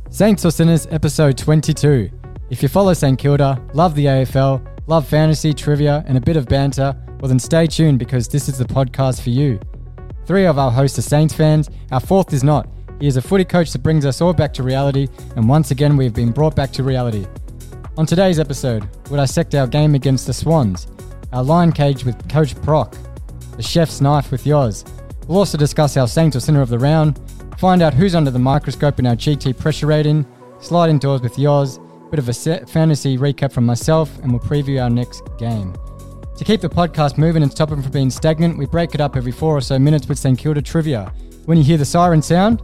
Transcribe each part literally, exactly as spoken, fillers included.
Saints or Sinners, episode twenty-two. If you follow St Kilda, love the A F L, love fantasy, trivia, and a bit of banter, well then stay tuned because this is the podcast for you. Three of our hosts are Saints fans, our fourth is not. He is a footy coach that brings us all back to reality, and once again we have been brought back to reality. On today's episode, we'll dissect our game against the Swans, our Lion Cage with Coach Proc, the Chef's Knife with Yoz. We'll also discuss our Saints or Sinner of the round, find out who's under the microscope in our G T pressure rating, slide indoors with Yoz, bit of a set fantasy recap from myself, and we'll preview our next game. To keep the podcast moving and stop it from being stagnant, we break it up every four or so minutes with St Kilda trivia. When you hear the siren sound,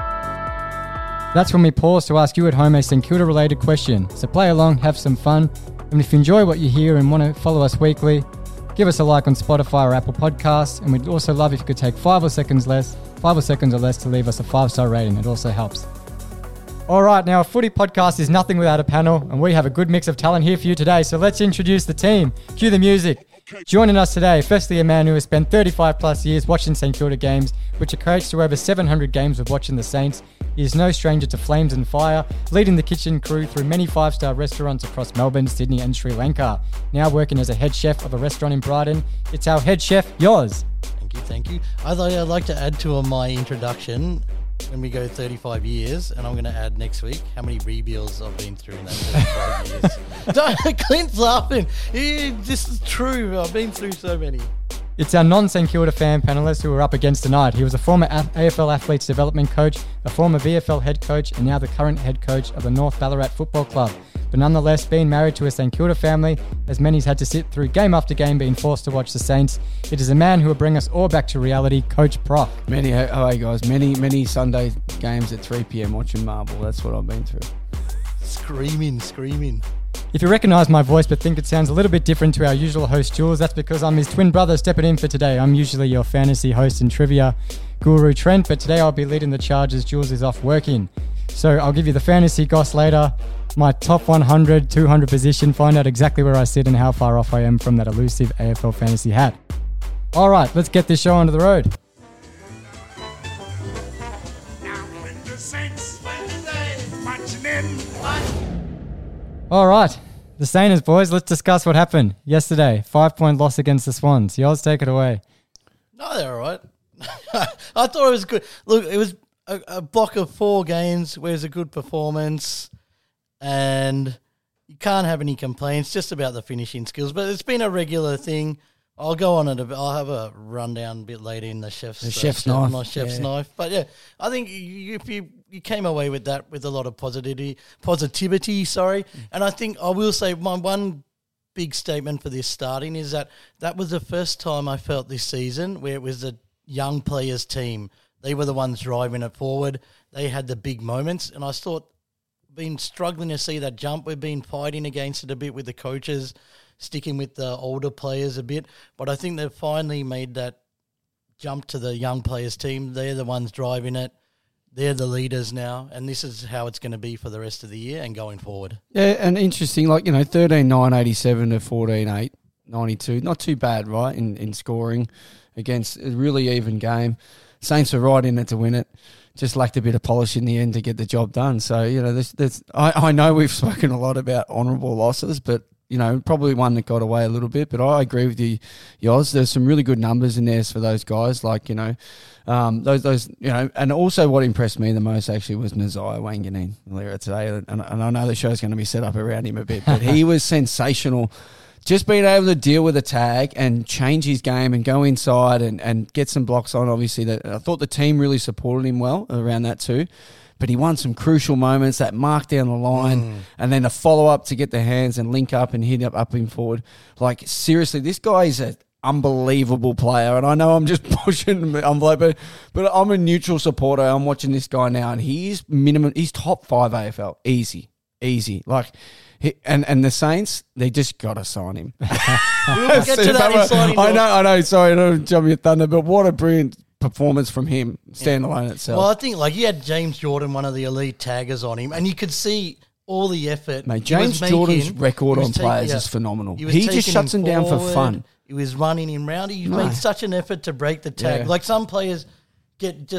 that's when we pause to ask you at home a St Kilda related question. So play along, have some fun, and if you enjoy what you hear and want to follow us weekly, give us a like on Spotify or Apple Podcasts, and we'd also love if you could take five or seconds less, five or seconds or less to leave us a five-star rating. It also helps. All right, now a footy podcast is nothing without a panel, and we have a good mix of talent here for you today. So let's introduce the team. Cue the music. Joining us today, firstly, a man who has spent thirty-five plus years watching St Kilda games, which equates to over seven hundred games of watching the Saints. He is no stranger to flames and fire, leading the kitchen crew through many five-star restaurants across Melbourne, Sydney and Sri Lanka. Now working as a head chef of a restaurant in Brighton, it's our head chef, Yoz. Thank you, thank you. I thought I'd like to add to my introduction when we go thirty-five years, and I'm going to add next week how many rebuilds I've been through in that thirty-five years. Don't, Clint's laughing. He, this is true. I've been through so many. It's our non-St Kilda fan panellists who we're up against tonight. He was a former A F L Athletes Development Coach, a former V F L head coach, and now the current head coach of the North Ballarat Football Club. But nonetheless, being married to a St Kilda family, as many's had to sit through game after game being forced to watch the Saints, it is a man who will bring us all back to reality, Coach Proc. Many, oh hey guys, many, many Sunday games at three p.m. watching Marble. That's what I've been through. Screaming, screaming. If you recognise my voice but think it sounds a little bit different to our usual host Jules, that's because I'm his twin brother stepping in for today. I'm usually your fantasy host and trivia guru Trent, but today I'll be leading the charge as Jules is off working. So I'll give you the fantasy goss later, my top one hundred, two hundred position, find out exactly where I sit and how far off I am from that elusive A F L fantasy hat. All right, let's get this show onto the road. All right, the Saints boys, let's discuss what happened yesterday. Five-point loss against the Swans. Yoz, take it away. No, they're all right. I thought it was good. Look, it was a, a block of four games where it was a good performance, and you can't have any complaints just about the finishing skills. But it's been a regular thing. I'll go on it a bit. I'll have a rundown a bit later in the chef's, the uh, chef's chef, knife. My chef's yeah. knife. But yeah, I think you, if you you came away with that with a lot of positivity, positivity. Sorry, and I think I will say my one big statement for this starting is that that was the first time I felt this season where it was a young players team. They were the ones driving it forward. They had the big moments, and I thought been struggling to see that jump. We've been fighting against it a bit with the coaches, sticking with the older players a bit, but I think they've finally made that jump to the young players team. They're the ones driving it. They're the leaders now, and this is how it's going to be for the rest of the year and going forward. Yeah, and interesting, like, you know, thirteen nine eighty-seven to fourteen eight ninety-two. Not too bad, right, in, in scoring against a really even game. Saints are right in it to win it. Just lacked a bit of polish in the end to get the job done. So, you know, there's, there's, I, I know we've spoken a lot about honourable losses, but you know, probably one that got away a little bit, but I agree with you, Yoz. There's some really good numbers in there for those guys, like, you know, um, those, those, you know, and also what impressed me the most actually was Nazai Wanganeen earlier today, and, and I know the show's going to be set up around him a bit, but he was sensational. Just being able to deal with a tag and change his game and go inside and, and get some blocks on, obviously, that I thought the team really supported him well around that too. But he won some crucial moments, that mark down the line, mm. and then a follow-up to get the hands and link up and hit up, up him forward. Like, seriously, this guy is an unbelievable player, and I know I'm just pushing the envelope, but, but I'm a neutral supporter. I'm watching this guy now, and he's minimum, he's top five A F L. Easy, easy. Like, he, and, and the Saints, they just got to sign him. We'll get to that in signing I know, I know, sorry, I don't jump your thunder, but what a brilliant performance from him, standalone yeah. itself. Well, I think like you had James Jordan, one of the elite taggers on him, and you could see all the effort. Mate, James Jordan's making, record on taking, players yeah, is phenomenal. He, he just shuts him, him down for fun. He was running him round. He no. made such an effort to break the tag. Yeah. Like some players get just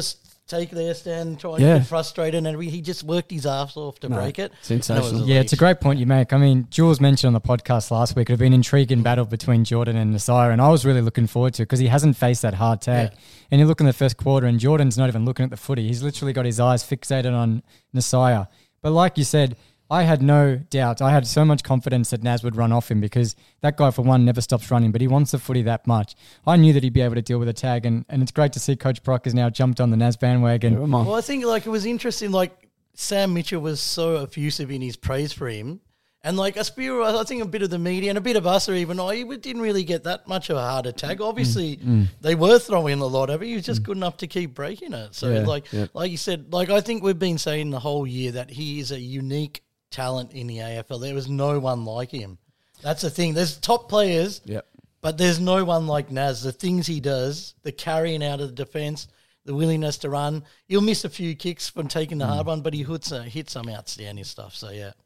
take their stand, try and Yeah. get frustrated, and he just worked his ass off to No, break it. sensational. And it was Yeah, it's a great point you make. I mean, Jules mentioned on the podcast last week, it had been an intriguing battle between Jordan and Nasir, and I was really looking forward to it because he hasn't faced that hard tag. Yeah. And you look in the first quarter, and Jordan's not even looking at the footy. He's literally got his eyes fixated on Nasir. But like you said, I had no doubt. I had so much confidence that Naz would run off him because that guy, for one, never stops running, but he wants the footy that much. I knew that he'd be able to deal with a tag, and, and it's great to see Coach Brock has now jumped on the Naz bandwagon. Come on. Well, I think like it was interesting. Like Sam Mitchell was so effusive in his praise for him, and like Aspiro, I think a bit of the media and a bit of us, or even I, we didn't really get that much of a hard attack. Obviously, Mm. they were throwing a lot of it. He was just good enough to keep breaking it. So, Yeah, like, yeah. like you said, like I think we've been saying the whole year that he is a unique talent in the A F L. There was no one like him. That's the thing. There's top players. Yep. But there's no one like Naz. The things he does, the carrying out of the defence, the willingness to run. He'll miss a few kicks from taking the hard one, but he hits, uh, hits some outstanding stuff. So, yeah.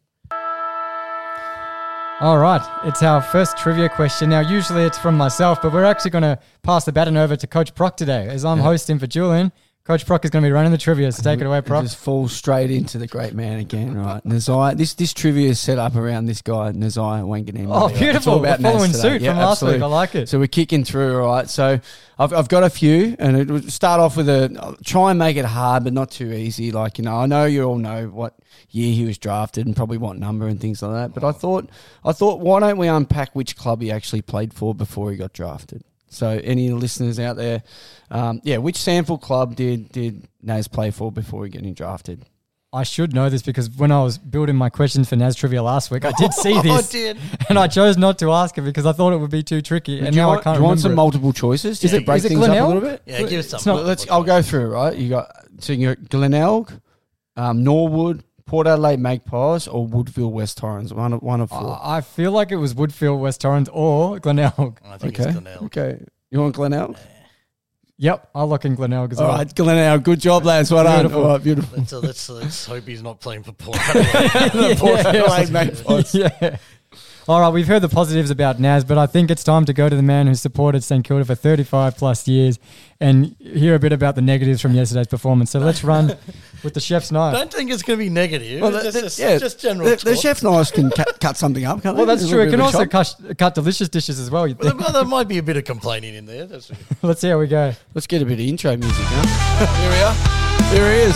All right, it's our first trivia question. Now, usually it's from myself, but we're actually going to pass the baton over to Coach Proc today. As I'm hosting for Julian, Coach Proc is going to be running the trivia, so take it away, Proc. Just fall straight into the great man again, right? Nazai, this this trivia is set up around this guy, Nazai Wanganeen. Oh, beautiful. We're following Naz suit today. from Yeah, last week. absolutely. I like it. So we're kicking through, all right? So I've I've got a few, and it would start off with a I'll try and make it hard, but not too easy. Like, you know, I know you all know what year he was drafted and probably what number and things like that. But I thought I thought why don't we unpack which club he actually played for before he got drafted? So any listeners out there, um, yeah, which sample club did did Naz play for before he getting drafted? I should know this because when I was building my questions for Naz Trivia last week, I did see I this. did. And I chose not to ask it because I thought it would be too tricky. And do you now want, I can't do you want remember some it. multiple choices just Yeah, to break is it things up a Glenelg? little bit? Yeah, give us It's some. not- Let's. I'll go through. Right, you got so you got Glenelg, um, Norwood, Port Adelaide Magpies, or Woodville West Torrens. One of one of four. I I feel like it was Woodfield, West Torrens, or Glenelg. I think okay. it's Glenelg. Okay. You want Glenelg? Yep, I'll lock in Glenelg as All well. right, Glenelg. Good job, lads. Well done. Beautiful. All right, beautiful. Let's, uh, let's, let's hope he's not playing for Port Adelaide. Port Yeah. Adelaide Magpies. Yeah. All right, we've heard the positives about Naz, but I think it's time to go to the man who supported St Kilda for thirty-five plus years and hear a bit about the negatives from yesterday's performance. So let's run with the chef's knife. Don't think it's going to be negative. Well, It's the- just, the- just, yeah, just general The, talk. the chef knives can cut, cut something up, can't Well, they? that's A true. It little can bit of a also chop. cut, cut delicious dishes as well. you'd Well, think. there, well, there might be a bit of complaining in there. That's Let's see how we go. Let's get a bit of intro music, huh? Here we are. Here he is.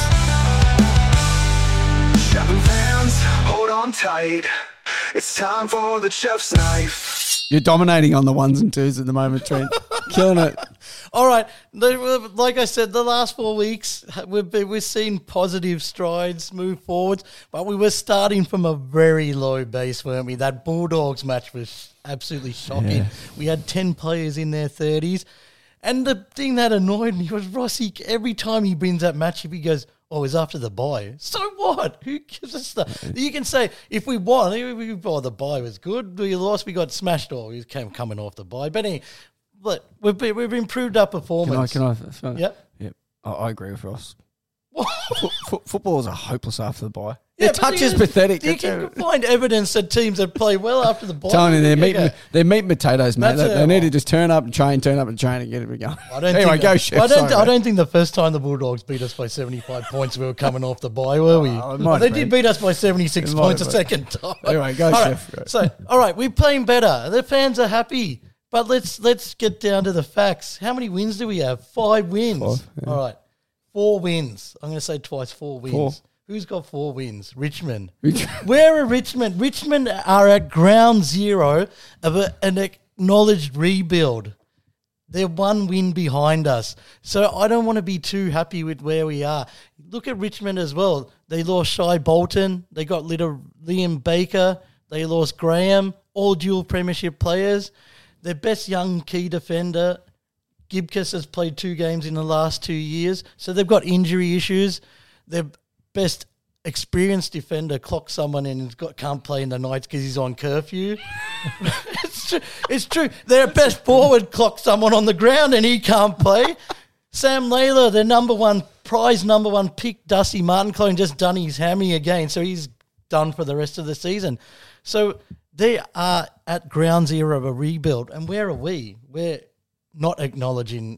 Chefing fans, hold on tight. It's time for the chef's knife. You're dominating on the ones and twos at the moment, Trent. Killing it. all right. The- Like I said, the last four weeks we've been, we've seen positive strides move forwards, but we were starting from a very low base, weren't we? That Bulldogs match was absolutely shocking. Yeah. We had ten players in their thirties, and the thing that annoyed me was Rossi. Every time he wins that match, he goes, "Oh, it's after the bye." So what? Who gives us that? You can say if we won, we, we, oh, the bye was good. We lost, we got smashed. Or we came coming off the bye. But anyway, but we've been, we've improved our Can I? performance. Can I? Can I Yep. Yep. I, I agree with Ross. Fo- fo- footballers are hopeless after the bye. Yeah, Their but touch is you- pathetic. You That's can it. find evidence that teams that play well after the bye. Telling you, they're meat, Okay. they're meat and potatoes, mate. That's They, it. they need to just turn up and train, turn up and train and get it going. I don't anyway, think go, that- chef. I don't. Sorry, I mate. don't think the first time the Bulldogs beat us by seventy-five points, we were coming off the bye, were we? Oh, it Well, might they have did been. beat us by seventy-six It might points a have been. second time. Anyway, go, All right, chef. Go. So, all right, we're playing better. The fans are happy, but let's let's get down to the facts. How many wins do we have? Five wins. Five, yeah. All right, four wins. I'm going to say twice four wins. Four. Who's got four wins? Richmond. Where are Richmond? Richmond are at ground zero of a, an acknowledged rebuild. They're one win behind us. So I don't want to be too happy with where we are. Look at Richmond as well. They lost Shai Bolton. They got little Liam Baker. They lost Graham, all dual premiership players. Their best young key defender, Gibcus, has played two games in the last two years. So they've got injury issues. Their best experienced defender clocked someone and has got, can't play in the nights because he's on curfew. it's, true. it's true. Their best forward clocked someone on the ground and he can't play. Sam Layla, their number one prize, number one pick, Dusty Martin, just done his hammy again, so he's done for the rest of the season. So they are at ground zero of a rebuild. And where are we? We're not acknowledging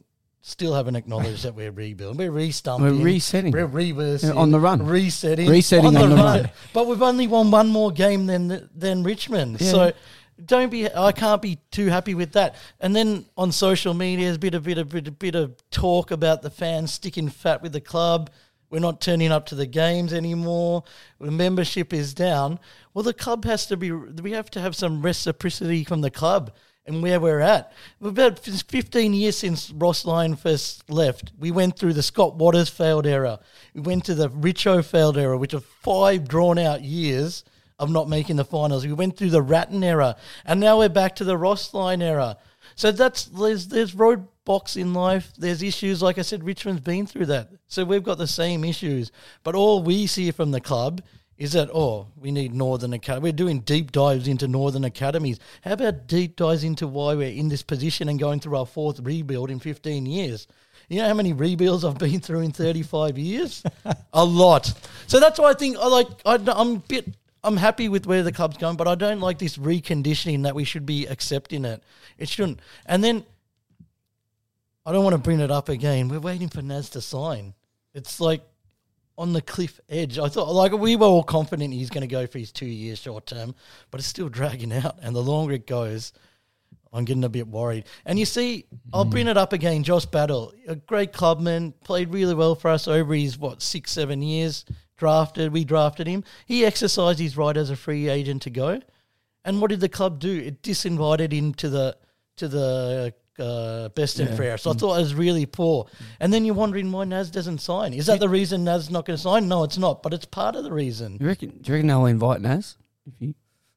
still haven't acknowledged that we're rebuilding. We're re-stumping. We're resetting. We're reversing. Yeah, on the run. Resetting. Resetting on the run. But we've only won one more game than than Richmond. Yeah. So don't be. I can't be too happy with that. And then on social media, there's a bit, a bit, a bit, a bit of talk about the fans sticking fat with the club. We're not turning up to the games anymore. The membership is down. Well, the club has to be. We have to have some reciprocity from the club and where we're at. About fifteen years since Ross Lyon first left, we went through the Scott Waters failed era. We went to the Richo failed era, which are five drawn-out years of not making the finals. We went through the Ratton era, and now we're back to the Ross Lyon era. So that's there's there's roadblocks in life. There's issues. Like I said, Richmond's been through that. So we've got the same issues. But all we see from the club is that, oh, we need Northern Academy. We're doing deep dives into Northern Academies. How about deep dives into why we're in this position and going through our fourth rebuild in fifteen years? You know how many rebuilds I've been through in thirty-five years? A lot. So that's why I think I like. I, I'm a bit. I'm happy with where the club's going, but I don't like this reconditioning that we should be accepting it. It shouldn't. And then I don't want to bring it up again. We're waiting for Naz to sign. It's like on the cliff edge. I thought, like, we were all confident he's going to go for his two years short term, but it's still dragging out. And the longer it goes, I'm getting a bit worried. And you see, I'll bring it up again, Josh Battle, a great clubman, played really well for us over his, what, six, seven years, drafted, we drafted him. He exercised his right as a free agent to go. And what did the club do? It disinvited him to the to the uh, best and Yeah. fair. So I thought it was really poor. And then you're wondering why Naz doesn't sign. Is that the reason Naz's not going to sign? No, it's not, but it's part of the reason. You reckon? Do you reckon they'll invite Naz? If you,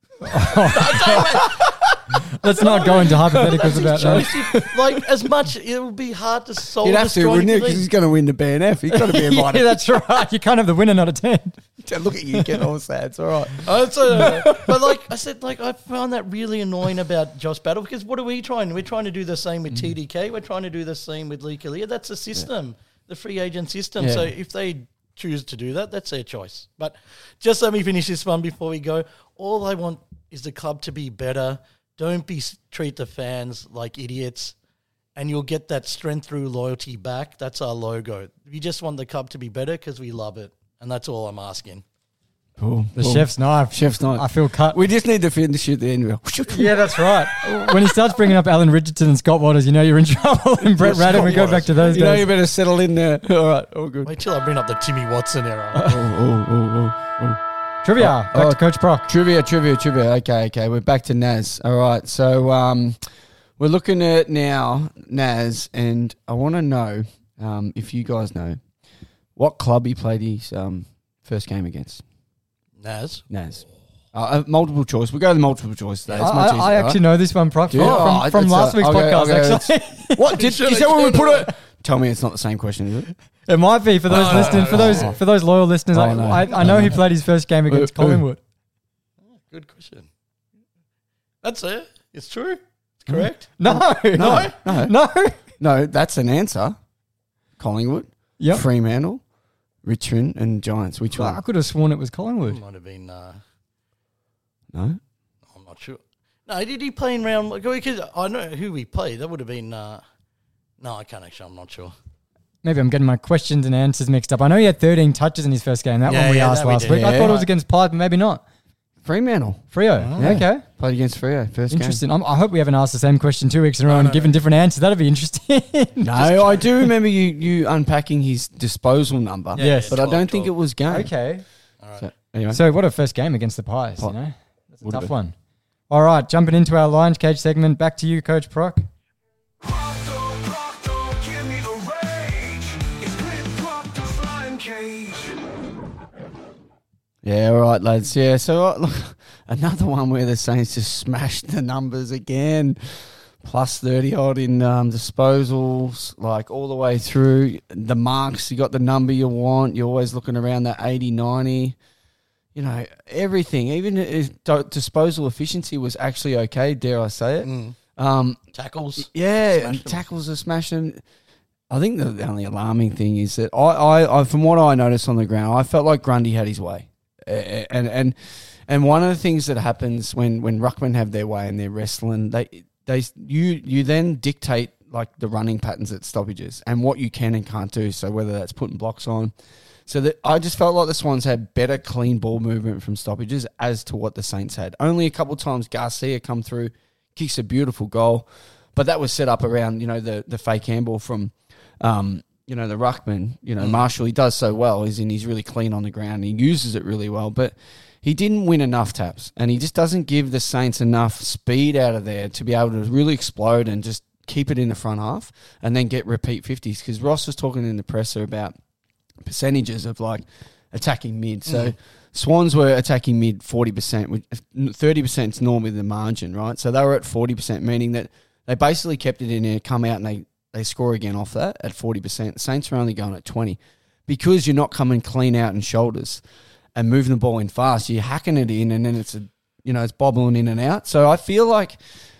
Let's not go into hypotheticals about that. Joseph, like, as much, it would be hard to solve He'd the have to, strong wouldn't he? Because league. he's going to win the B N F. He's got to be Yeah, invited. that's right. You can't have the winner, not attend. Look at you, getting all sad. It's all right. Oh, it's a- but like I said, like I found that really annoying about Josh Battle, because what are we trying? We're trying to do the same with T D K. We're trying to do the same with Lee Kalia. That's the system, the free agent system. Yeah. So if they choose to do that, that's their choice. But just let me finish this one before we go. All I want is the club to be better. Don't be treat the fans like idiots, and you'll get that strength through loyalty back. That's our logo. We just want the club to be better because we love it, and that's all I'm asking. Cool. The chef's knife. Chef's knife. I feel cut. We just need to finish at the end. Yeah, that's right. When he starts bringing up Alan Richardson and Scott Waters, you know you're in trouble. And Brett Scott Radden, we go Waters. back to those You know days. you better settle in there. All right, all good. Wait till I bring up the Timmy Watson era. Oh, oh, oh, oh, oh. Trivia. Oh, back oh, to Coach Proc. Trivia, trivia, trivia. Okay, okay. We're back to Naz. All right. So um, we're looking at now Naz, and I want to know um, if you guys know what club he played his um, first game against. Naz. Naz. Uh, uh, multiple choice. We'll go to the multiple choice today. It's I, much I, easier, I right? actually know this one, Proc, Do from, you? from, Oh, from it's, last uh, week's okay, podcast, okay, actually. What did is that where we put it? Tell me it's not the same question, is it? It might be for those Oh, listening, for those oh. for those loyal listeners. Oh, I, no. I, I know he played his first game against Uh, uh. Collingwood. Good question. That's it. It's true. It's correct. No, No, no, no. no. That's an answer. Collingwood, Yep. Fremantle, Richmond, and Giants. Which I one? could have sworn it was Collingwood. Might have been. Uh, No. I'm not sure. No, did he play in round? Because I know who we played. That would have been. Uh, no, I can't actually. I'm not sure. Maybe I'm getting my questions and answers mixed up. I know he had thirteen touches in his first game. That Yeah, one we yeah, asked that we last did. week. I Yeah. thought it was against Pipe, but maybe not. Fremantle. Freo. Yeah. Okay. Played against Freo. First Interesting. I'm, I hope we haven't asked the same question two weeks in a row No, and no, given different answers. That'd be interesting. game. No, I do remember you you unpacking his disposal number. Yeah, Yes. yeah, But I twelve, don't think it twelve. was game. Okay. All right. So, anyway. So what a first game against the Pies, you Pi- know? That's a Would've tough been. one. All right, jumping into our Lions Cage segment. Back to you, Coach Proc. Proctor, Proctor, give me the rage. It's Clint Proctor's Lion Cage. Yeah, all right, lads. Yeah, so uh, look, another one where the Saints just smashed the numbers again. Plus thirty odd in um, disposals, like all the way through. The marks, you got the number you want. You're always looking around that eighty, ninety. You know, everything. Even his do- disposal efficiency was actually okay, dare I say it. Mm. Um, Tackles. yeah, Smashed and them. tackles are smashing. I think the, the only alarming thing is that I, I, I, from what I noticed on the ground, I felt like Grundy had his way. Uh, and and and one of the things that happens when when ruckmen have their way and they're wrestling, they they you you then dictate like the running patterns at stoppages and what you can and can't do. So whether that's putting blocks on. So that I just felt like the Swans had better clean ball movement from stoppages as to what the Saints had. Only a couple of times Garcia come through, kicks a beautiful goal, but that was set up around, you know, the, the fake handball from, um, you know, the ruckman. You know, mm. Marshall, he does so well. He's in, he's really clean on the ground. He uses it really well, but he didn't win enough taps, and he just doesn't give the Saints enough speed out of there to be able to really explode and just keep it in the front half and then get repeat fifties. Because Ross was talking in the presser about percentages of like attacking mid. So mm. Swans were attacking mid forty percent, which thirty percent is normally the margin, right? So they were at forty percent, meaning that they basically kept it in there, come out and they, they score again off that at forty percent. The Saints are only going at twenty because you're not coming clean out in shoulders and moving the ball in fast. You're hacking it in and then it's a, you know, it's bobbling in and out. So I feel like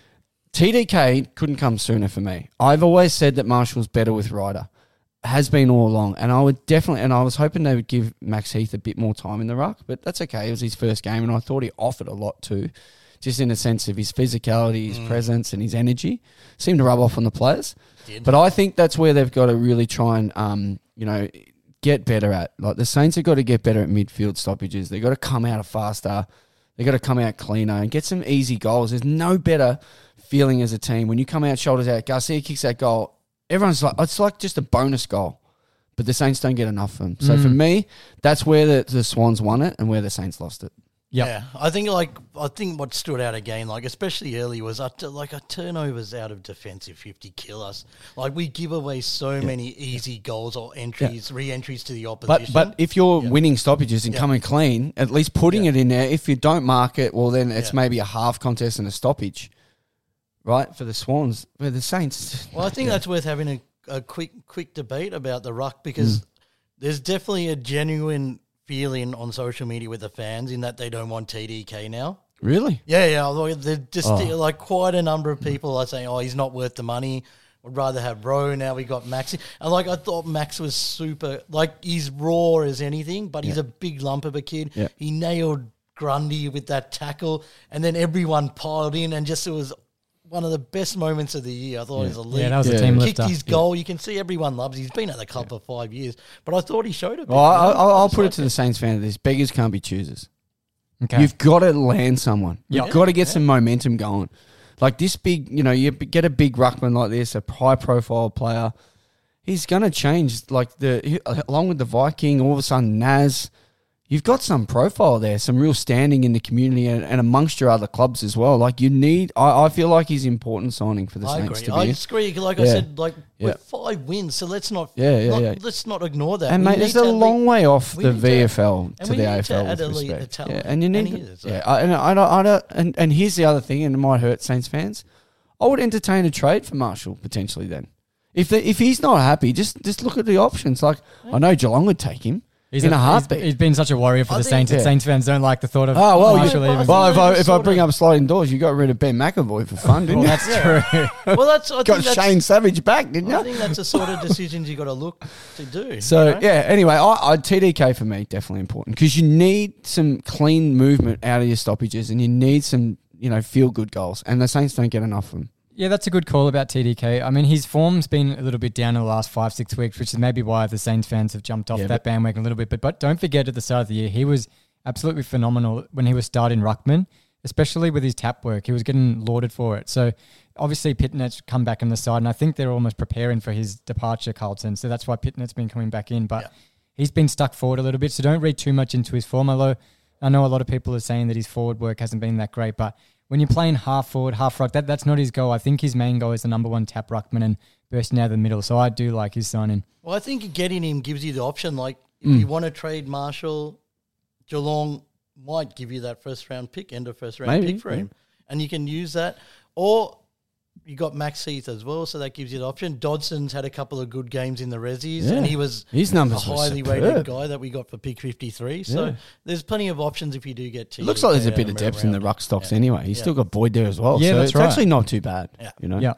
T D K couldn't come sooner for me. I've always said that Marshall's better with Ryder. Has been all along. And I would definitely, and I was hoping they would give Max Heath a bit more time in the ruck, but that's okay. It was his first game and I thought he offered a lot too, just in the sense of his physicality, his mm. presence and his energy. Seemed to rub off on the players. Did. But I think that's where they've got to really try and, um, you know, get better at. Like the Saints have got to get better at midfield stoppages. They've got to come out faster. They've got to come out cleaner and get some easy goals. There's no better feeling as a team when you come out shoulders out. Garcia kicks that goal. Everyone's like, it's like just a bonus goal, but the Saints don't get enough of them. So mm. for me, that's where the, the Swans won it and where the Saints lost it. Yep. Yeah, I think like I think what stood out again, like especially early, was our t- like our turnovers out of defensive fifty kill us. Like we give away so yeah. many easy goals or entries, yeah. re-entries to the opposition. But but if you're yeah. winning stoppages and yeah. coming clean, at least putting yeah. it in there. If you don't mark it, well then it's yeah. maybe a half contest and a stoppage, right? For the Swans, where the Saints. Well, I think yeah. that's worth having a, a quick quick debate about the ruck because mm. there's definitely a genuine feeling on social media with the fans in that they don't want T D K now. Really? Yeah, yeah. Like, they're just Oh. like quite a number of people are saying, "Oh, he's not worth the money. Would rather have Rowe." Now we got Max, and like I thought Max was super. Like he's raw as anything, but he's Yeah. a big lump of a kid. Yeah. He nailed Grundy with that tackle, and then everyone piled in, and just it was one of the best moments of the year. I thought Yeah. it was a lead. Yeah, that was Yeah. a team Kicked lifter. his goal. You can see everyone loves. He's been at the club for five years, but I thought he showed a bit. Well, I, you know? I'll, I'll Just put like it to the Saints fan of this. Beggars can't be choosers. Okay. You've got to land someone. You've Yeah. got to get some momentum going. Like this big, you know, you get a big ruckman like this, a high-profile player, he's going to change. Like the along with the Viking, all of a sudden Naz, you've got some profile there, some real standing in the community and, and amongst your other clubs as well. Like you need, I, I feel like he's important signing for the I Saints agree. to I be. agree. Like I Yeah. said, like Yeah. with five wins, so let's not. Yeah, yeah, not, yeah. Let's not ignore that. And We mate, need it's to a at long lea- way off we the need to- V F L and to we the need A F L to add with elite respect. talent. Yeah, and you And need, he is, yeah, like- I, and I, don't- I, don't- and and here's the other thing, and it might hurt Saints fans. I would entertain a trade for Marshall potentially. Then, if the, if he's not happy, just just look at the options. Like I know Geelong would take him He's in a, he's- heartbeat. he's been such a warrior for I the think- Saints. that Yeah. Saints fans don't like the thought of Oh well, Marshall you, even. well if I Just if I sort bring of- up sliding doors, you got rid of Ben McAvoy for fun, didn't Well, you? that's Yeah. true. Well, that's I Got think that's, Shane Savage back, didn't I you? think that's the sort of decisions you got to look to do. So you know? yeah. Anyway, I, I T D K for me definitely important because you need some clean movement out of your stoppages, and you need some you know feel good goals, and the Saints don't get enough of them. Yeah, that's a good call about T D K. I mean, his form's been a little bit down in the last five, six weeks, which is maybe why the Saints fans have jumped off Yeah, that but- bandwagon a little bit. But, but don't forget at the start of the year, he was absolutely phenomenal when he was starting ruckman, especially with his tap work. He was getting lauded for it. So obviously Pitnet's come back on the side, and I think they're almost preparing for his departure, Carlton. So that's why Pitnet's been coming back in. But Yeah. he's been stuck forward a little bit, so don't read too much into his form. Although I know a lot of people are saying that his forward work hasn't been that great, but when you're playing half forward, half ruck, that, that's not his goal. I think his main goal is the number one tap ruckman and bursting out of the middle. So I do like his signing. Well, I think getting him gives you the option. Like, if Mm. you want to trade Marshall, Geelong might give you that first round pick, end of first round Maybe, pick for him, and you can use that. Or you got Max Heath as well, so that gives you the option. Dodson's had a couple of good games in the Rezzies, Yeah. and he was His a numbers were highly superb. rated guy that we got for pick fifty-three. So Yeah. there's plenty of options if you do get to. It looks like there's a bit of depth in the ruck stocks anyway. He's Yeah. still got Boyd there as well. Yeah, so that's it's right. actually not too bad. Yeah. You know? Yeah.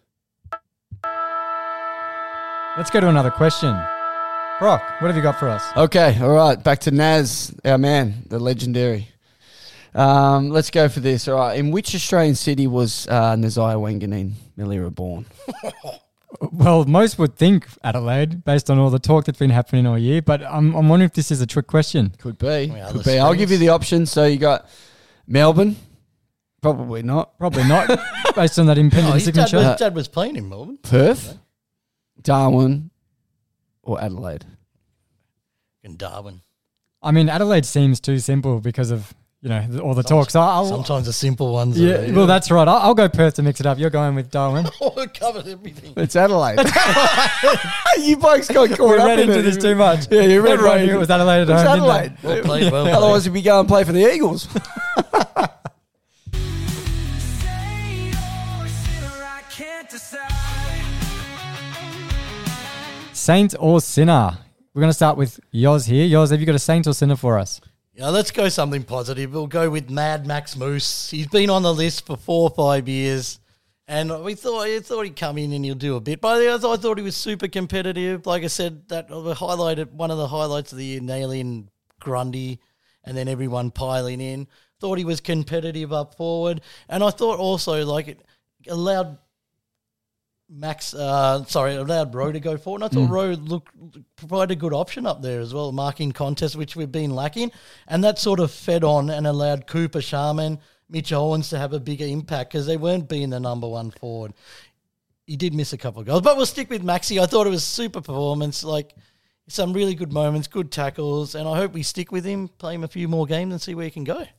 Let's go to another question. Brock, what have you got for us? Okay, all right. Back to Naz, our man, the legendary. Um, let's go for this. All right. In which Australian city was uh, Nazaya Wanganeen Millie Reborn. Well, most would think Adelaide based on all the talk that's been happening all year, but I'm, I'm wondering if this is a trick question. Could be. Yeah, Could the be. I'll give you Springs. the options. So you got Melbourne. Probably not. Probably not, based on that impending Oh, his dad signature. was, dad was playing in Melbourne. Perth, Darwin, or Adelaide. In Darwin. I mean, Adelaide seems too simple because of, you know, the- all the talk. So I'll, Sometimes the simple ones. yeah, are, well, that's right. I'll, I'll go Perth to mix it up. You're going with Darwin. Oh, it covered everything. It's Adelaide. You blokes got caught We up read in into it. this too much. Yeah, you read Everyone right knew it was Adelaide at It's home, didn't they? Adelaide. Well played, well played. Otherwise, he'd be going and play for the Eagles. Saint or sinner? We're going to start with Yoz here. Yoz, have you got a saint or sinner for us? Yeah, let's go something positive. We'll go with Mad Max Moose. He's been on the list for four or five years, and we thought we thought he'd come in and he'll do a bit. But I thought I thought he was super competitive. Like I said, that highlighted one of the highlights of the year, nailing Grundy, and then everyone piling in. Thought he was competitive up forward, and I thought also like it allowed Max, uh, sorry, allowed Rowe to go forward. And I thought Rowe looked provided a good option up there as well, marking contest, which we've been lacking. And that sort of fed on and allowed Cooper, Sharman, Mitch Owens to have a bigger impact because they weren't being the number one forward. He did miss a couple of goals, but we'll stick with Maxi. I thought it was super performance, like some really good moments, good tackles, and I hope we stick with him, play him a few more games and see where he can go.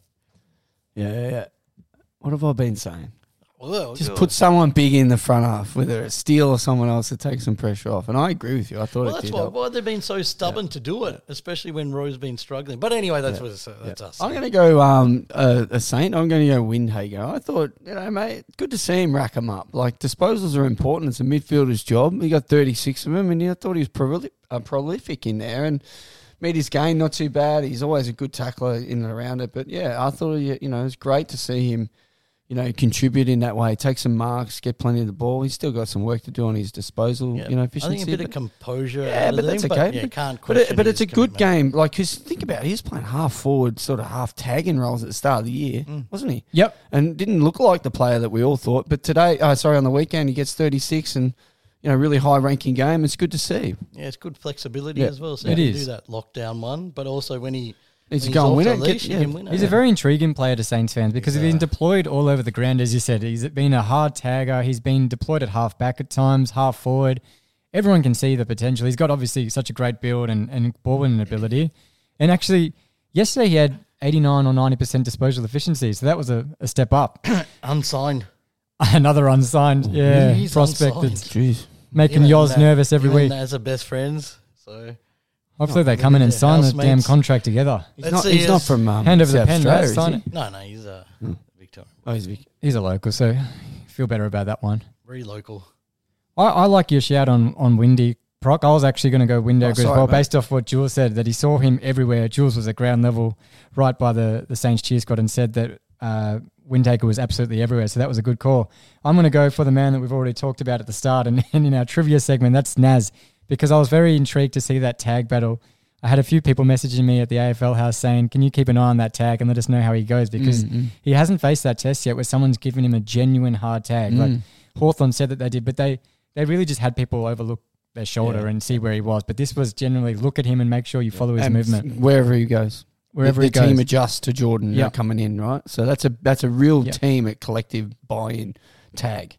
Yeah, yeah, yeah. What have I been saying? Well, Just good. put someone big in the front half, whether it's Steele or someone else to take some pressure off. And I agree with you. I thought Well, it that's did why, help. why they've been so stubborn to do it, especially when Rowe's been struggling. But anyway, that's what it's, that's us. I'm going to go um, a, a Saint. I'm going to go Windhager. I thought, you know, mate, good to see him rack them up. Like, disposals are important. It's a midfielder's job. He got thirty-six of them, and I thought he was proli- uh, prolific in there. And made his game not too bad. He's always a good tackler in and around it. But, yeah, I thought, you know, it was great to see him, you know, contribute in that way, take some marks, get plenty of the ball. He's still got some work to do on his disposal, Yeah. you know, I efficiency. think a bit of but- composure. yeah, out but of that's them, okay. yeah, But- can't But, question it, but it's a his good commitment. game. Like, cause think about it. He was playing half forward, sort of half tagging roles at the start of the year, Mm. wasn't he? Yep. And didn't look like the player that we all thought. But today, oh, sorry, on the weekend, he gets thirty-six and, you know, really high-ranking game. It's good to see. Yeah, it's good flexibility Yeah, as well. So it he can is. do that lockdown one, but also when he Needs when to go and off win the it. leash, Get- he yeah. can win it. He's a very intriguing player to Saints fans because he's Yeah. been deployed all over the ground, as you said. He's been a hard tagger. He's been deployed at half back at times, half forward. Everyone can see the potential. He's got obviously such a great build and, and ball winning ability. And actually, yesterday he had eighty-nine or ninety percent disposal efficiency. So that was a, a step up. unsigned. Another unsigned yeah, He's prospect unsigned. that's Jeez. making Him and Yoz Nat- nervous every him and week. Naz are best friends. So Hopefully they maybe come in and they're sign the damn housemates. contract together. He's, Let's not, see he's not his- from um, Hand over the South pen, Australia, mate, is sign he? it. no, no, he's a Victorian, Oh, he's Vic. He's a local, so feel better about that one. very local. I, I like your shout on, on Windy. Proc, I was actually going to go Windhager Oh, as sorry, well, mate. based off what Jules said, that he saw him everywhere. Jules was at ground level right by the, the Saints cheer squad and said that uh, Windhager was absolutely everywhere, so that was a good call. I'm going to go for the man that we've already talked about at the start and, and in our trivia segment, that's Naz, because I was very intrigued to see that tag battle. I had a few people messaging me at the A F L house saying, can you keep an eye on that tag and let us know how he goes, because Mm, mm. he hasn't faced that test yet where someone's given him a genuine hard tag. Like Mm. Hawthorn said that they did, but they, they really just had people overlook their shoulder Yeah. and see where he was. But this was generally look at him and make sure you follow his And movement wherever he goes. wherever the, he the goes. team adjusts to Jordan Yeah. yeah. coming in, right? So that's a that's a real Yeah. team at collective buy-in tag.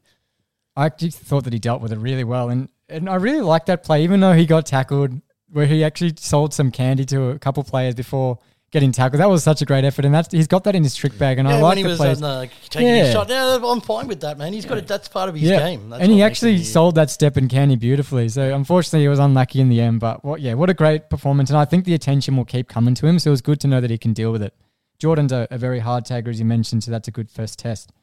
I actually thought that he dealt with it really well, and and I really liked that play, even though he got tackled, where he actually sold some candy to a couple players before getting tackled. That was such a great effort, and that's he's got that in his trick bag, and Yeah, I when like he the was plays. uh, taking Yeah. his shot. Yeah, I'm fine with that, man. He's got it. That's part of his yeah, game. That's and he what actually makes him- sold that step and candy beautifully. So unfortunately, he was unlucky in the end. But what, yeah, what a great performance, and I think the attention will keep coming to him. So it was good to know that he can deal with it. Jordan's a, a very hard tagger, as you mentioned, so that's a good first test.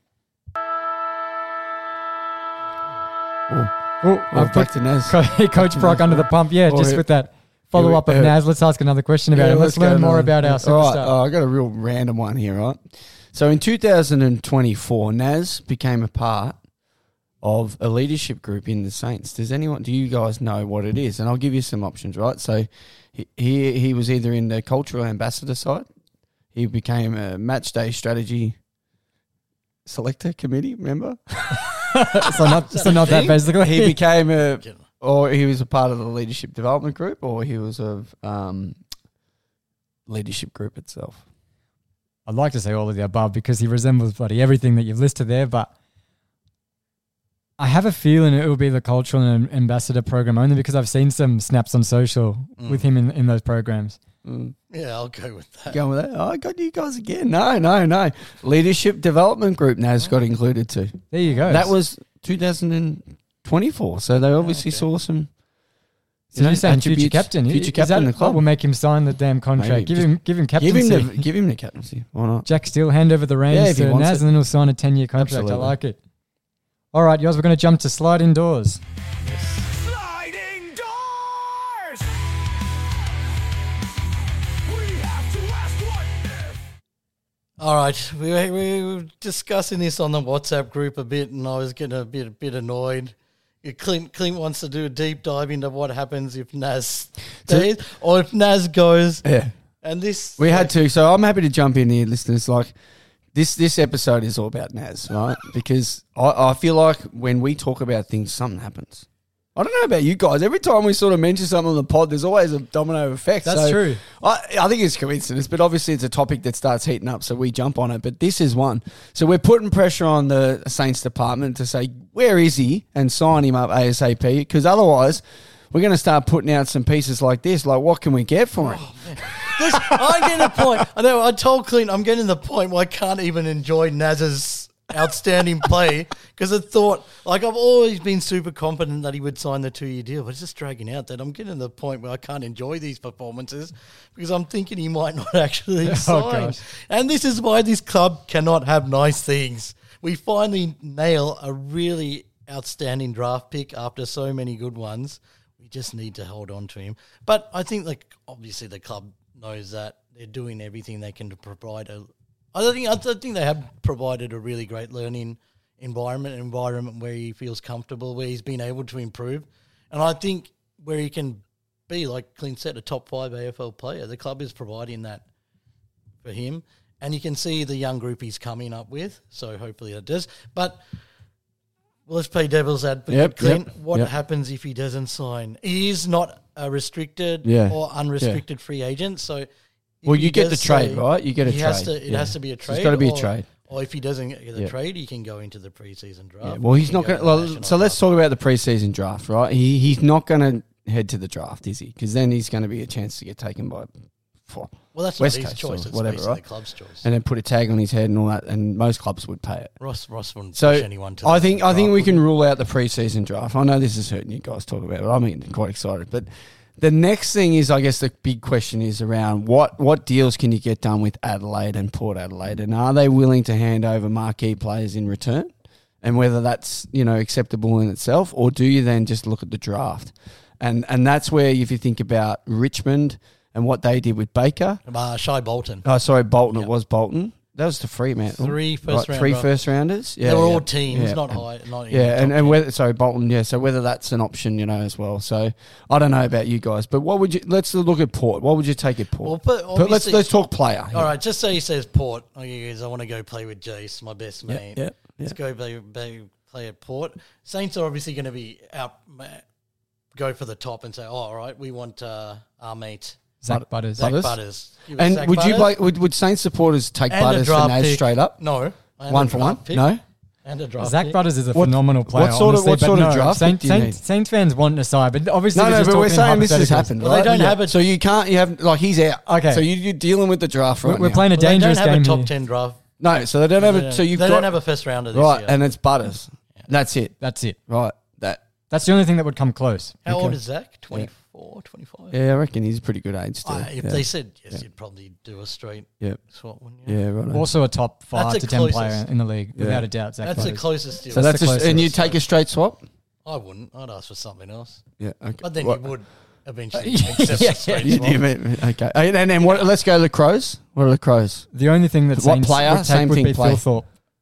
Oh, Oh, oh I've back put to Naz. Co- Coach Brock under the pump. Yeah, Oh, just yeah. with that follow up of Yeah. Naz. Let's ask another question about Yeah, him. Let's, let's go learn more another- about our All right, superstar. oh, I got a real random one here, right? So in two thousand twenty-four, Naz became a part of a leadership group in the Saints. Does anyone, do you guys know what it is? And I'll give you some options, right? So he he, he was either in the cultural ambassador side, he became a match day strategy selector committee member. so not, so not that basically. He became a, or he was a part of the leadership development group, or he was of um, leadership group itself. I'd like to say all of the above because he resembles bloody everything that you've listed there, but I have a feeling it will be the cultural and ambassador program only because I've seen some snaps on social mm. with him in, in those programs. Mm. Yeah, I'll go with that. Go with that. Oh, I got you guys again. No, no, no. Leadership development group Naz got included too. There you go. That was two thousand twenty-four, so they obviously oh, okay. saw some. So you're saying future captain? Future captain of the club. We'll make him sign the damn contract. Maybe. Give Just him, give him captaincy. Give him the, give him the captaincy. Why not? Jack Steele, hand over the reins yeah, to Naz, and then he'll sign a ten-year contract. Absolutely. I like it. All right, guys, we're going to jump to slide indoors. Sliding doors. We have to ask what if. All right, we, we were discussing this on the WhatsApp group a bit, and I was getting a bit a bit annoyed. Clint, Clint wants to do a deep dive into what happens if Naz stays or if Naz goes. Yeah, and this we like, had to. So I'm happy to jump in here, listeners. Like this, this episode is all about Naz, right? Because I, I feel like when we talk about things, something happens. I don't know about you guys. Every time we sort of mention something on the pod, there's always a domino effect. That's so true. I, I think it's coincidence, but obviously it's a topic that starts heating up, so we jump on it. But this is one. So we're putting pressure on the Saints department to say, where is he? And sign him up ASAP, because otherwise we're going to start putting out some pieces like this. Like, what can we get for him? Oh, this, I'm getting a point. I know. I told Clint I'm getting to the point where I can't even enjoy Naz's outstanding play because I thought, like, I've always been super confident that he would sign the two-year deal, but it's just dragging out that I'm getting to the point where I can't enjoy these performances because I'm thinking he might not actually oh, sign. Gosh. And this is why this club cannot have nice things. We finally nail a really outstanding draft pick after so many good ones. We just need to hold on to him. But I think, like, obviously the club knows that they're doing everything they can to provide a I don't think I don't think they have provided a really great learning environment, an environment where he feels comfortable, where he's been able to improve. And I think where he can be, like Clint said, a top five A F L player. The club is providing that for him. And you can see the young group he's coming up with, so hopefully that does. But well, let's play devil's advocate, yep, Clint. Yep, what yep. happens if he doesn't sign? He is not a restricted yeah, or unrestricted yeah. free agent, so... Well, you get the trade, right? You get a he trade. Has to, it yeah. has to be a trade. So it's got to be or, a trade. Or if he doesn't get the yeah. trade, he can go into the preseason draft. Yeah. Well, he's not going to... Well, so draft. let's talk about the preseason draft, right? He He's not going to head to the draft, is he? Because then he's going to be a chance to get taken by... For well, that's West not his Coast choice. or It's whatever, right? the club's choice. And then put a tag on his head and all that, and most clubs would pay it. Ross Ross wouldn't so push anyone to I think I think we can would rule out the preseason draft. I know this is hurting you guys talk about it, but I'm getting quite excited. But the next thing is, I guess the big question is around what, what deals can you get done with Adelaide and Port Adelaide, and are they willing to hand over marquee players in return, and whether that's, you know, acceptable in itself, or do you then just look at the draft, and and that's where if you think about Richmond and what they did with Baker, uh, Shai Bolton. oh sorry Bolton, Yep. it was Bolton. That was the free man. Three first right, round three draft. first rounders. Yeah, they were yeah. all teams, yeah. not high. Not Yeah, and, top and whether sorry Bolton, yeah. So whether that's an option, you know, as well. So I don't know about you guys, but what would you? Let's look at Port. What would you take at Port? Well, but but let's obviously- let's talk player. All right, just say he says Port. Okay, guys, I want to go play with Jace, my best Yeah, mate. yeah, Let's yeah. go play, play, play at Port. Saints are obviously going to be out, go for the top and say, oh, all right, we want uh, our mate Zach Butters. Zach Butters? Butters. Give us And Zach would you Butters like? Would, would Saints supporters take and a Butters for draft Naz pick. straight up? No, and One a for one? draft pick. No. And a draft Zach pick. Butters is a What- phenomenal player. what sort of- honestly, what but sort of no, draft Saint, pick do you Saint, need? Saints fans want an aside, but obviously No, we're no, just but we're talking saying this has hypotheticals. happened. Well, they right? don't Yeah. have a- So you can't. You have like he's out. Okay. So you, you're dealing with the draft right We're, we're now. playing a Well, they don't dangerous have game a top here. ten draft. No, so they don't have They it. don't- So you've they got don't have a first rounder this right, year. and it's Butters. That's it. That's it. Right. That. That's the only thing that would come close. How okay. old is Zach? twenty-four, twenty-five? Yeah, I reckon he's a pretty good age still. I, if yeah. they said yes, Yeah. you'd probably do a straight Yeah. swap, wouldn't you? Yeah. Right. Also a top five That's to the ten closest. player in the league, Yeah. without a doubt. Zach That's the Butters. closest deal. So that's, the a, and you closest. take a straight swap. I wouldn't. I'd ask for something else. Yeah. Okay. But then What- you would eventually Yeah, accept yeah, a straight You- swap. you mean- okay. And then and what? Let's go to the Crows. What are the Crows? The only thing that What Saints player? would take Same would thing, be play. Phil Thorpe.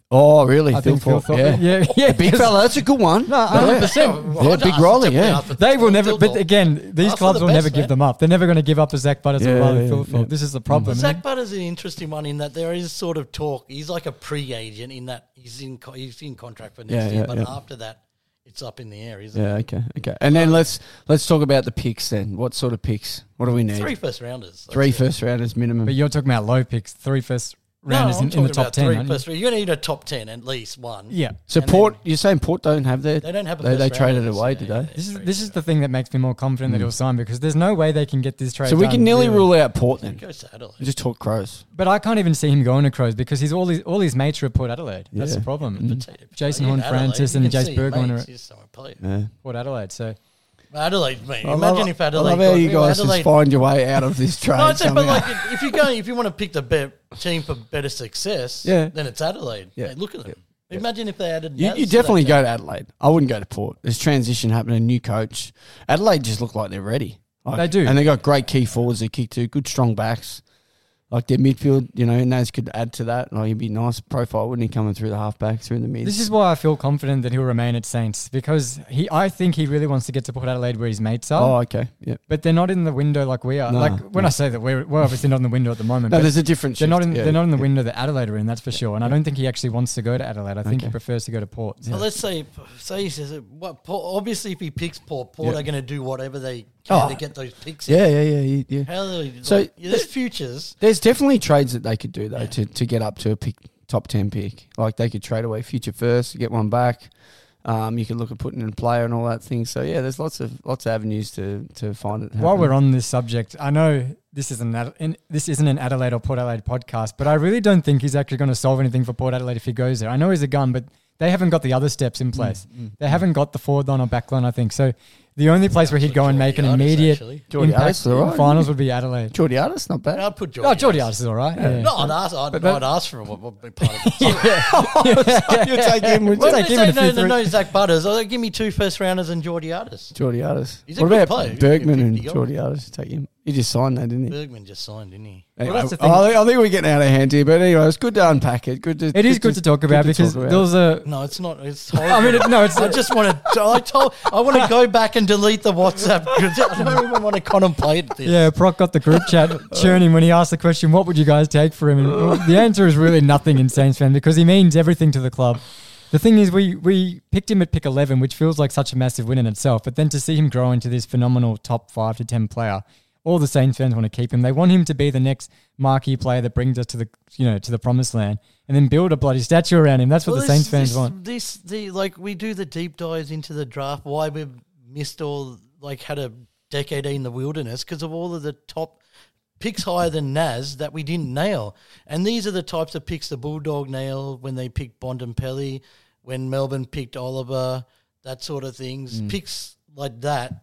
Oh, really? I Phil think Phil Thorpe, Thorpe. yeah. Yeah, yeah. Big fella. That's a good one. No, one hundred percent. Yeah, big Rolly, yeah. They will never, but again, these Ask for clubs the will best, never give man. them up. They're never going to give up a Zach Butters Yeah, or Riley yeah, Phil Thorpe. yeah. This is the problem. Zach Butters is an interesting one in that there is sort of talk. He's like a pre-agent in that he's in co- he's in contract for next Yeah, year, yeah, but yeah. after that, it's up in the air, isn't Yeah, okay, okay. And then let's let's talk about the picks then. What sort of picks? What do we it? need? Three first rounders. That's Three it. first rounders minimum. But you're talking about low picks, three first rounders no, I'm in, in the talking top about ten. Three aren't you? first, you're going to need a top ten at least one. Yeah. so and Port, then- you're saying Port don't have their? They don't have a They, first they traded rounders. away, Yeah, did yeah, they? they This is traded this is away. the thing that makes me more confident that he'll sign because there's no way they can get this trade. So we done, can nearly really. rule out Port then. He goes to Adelaide. Just talk Crows. But I can't even see him going to Crows because he's all his all his mates are at Port Adelaide. That's Yeah. the problem. But Jason in Horn-Francis Adelaide, and you Jace can see Burgoyne mates, are- he's somewhere played. Yeah. Port Adelaide. So Adelaide, mate. I Imagine love, if Adelaide. I love how got- you guys Adelaide, just find your way out of this trade. No, I'd say, but somehow. like, if you go, if you want to pick the be- team for better success, Yeah. then it's Adelaide. Yeah. Hey, look at them. Imagine if they added. You, Naz you to that definitely team. go to Adelaide. I wouldn't go to Port. There's transition happening, new coach. Adelaide just look like they're ready. Like, They do. And they got great key forwards they kick to, good strong backs. Like their midfield, you know, Naz could add to that. Like he'd be nice profile, wouldn't he, coming through the halfback, through the mid. this is why I feel confident that he'll remain at Saints because he I think he really wants to get to Port Adelaide where his mates are. Oh, okay. Yeah. But they're not in the window like we are. No, like when no. I say that we're we're obviously not in the window at the moment. No, but there's a different they're not shift. in Yeah, they're not in the yeah. window that Adelaide are in, that's for sure. And I don't think he actually wants to go to Adelaide. I think he Okay. prefers to go to Port. Well, let's say, say he says, what, Port, obviously, if he picks Port, Port Yeah. are going to do whatever they can Oh. to get those picks. in. Yeah, yeah, yeah, yeah. yeah. How are they, So, like, yeah, there's futures. There's definitely trades that they could do though to, to get up to a pick, top ten pick. Like they could trade away future first, get one back. Um, you could look at putting in a player and all that thing. So yeah, there's lots of lots of avenues to to find it. While happening. we're on this subject, I know this isn't an, in, this isn't an Adelaide or Port Adelaide podcast, but I really don't think he's actually going to solve anything for Port Adelaide if he goes there. I know he's a gun, but they haven't got the other steps in place. They haven't got the forward line or back line, I think. So the only place where he'd go and make an Geordie Artis, immediate actually. Geordie impact Artis is all in right. finals would be Adelaide. Geordie Artis, not bad. I'd put Geordie. Oh, Geordie Artis. Artis is all right. Yeah. No, I'd ask. I'd, But that- I'd ask for him. What, what, part of the you take him. Would We'll you? take They him in say a no, fifth no, round. no, Zach Butters. Oh, give me two first rounders and Geordie Artis. Geordie Artis. He's a What good about player. Bergman He's a and fifty goal. Geordie Artis? Take him. He just signed that, didn't he? Bergman just signed, didn't he? Well, Anyway, that's the I, thing. I think- I think we're getting out of hand here, but anyway, it's good to unpack it. Good to. It is good to talk about good to because talk about. there was a. No, it's not. It's horrible. I mean, it, no, it's. I just want to. I told. I want to go back and delete the WhatsApp. I don't even want to contemplate this. Yeah, Proc got the group chat churning when he asked the question, what would you guys take for him? And well, the answer is really nothing in Saints fan because he means everything to the club. The thing is, we, we picked him at pick eleven, which feels like such a massive win in itself. But then to see him grow into this phenomenal top five to ten player, all the Saints fans want to keep him. They want him to be the next marquee player that brings us to the you know to the promised land, and then build a bloody statue around him. That's what Well, the this- Saints fans this, want. This the like we do the deep dives into the draft. Why we've missed all like had a decade in the wilderness because of all of the top picks higher than Naz that we didn't nail. And these are the types of picks the Bulldog nailed when they picked Bontempelli, when Melbourne picked Oliver, that sort of things. Mm. Picks like that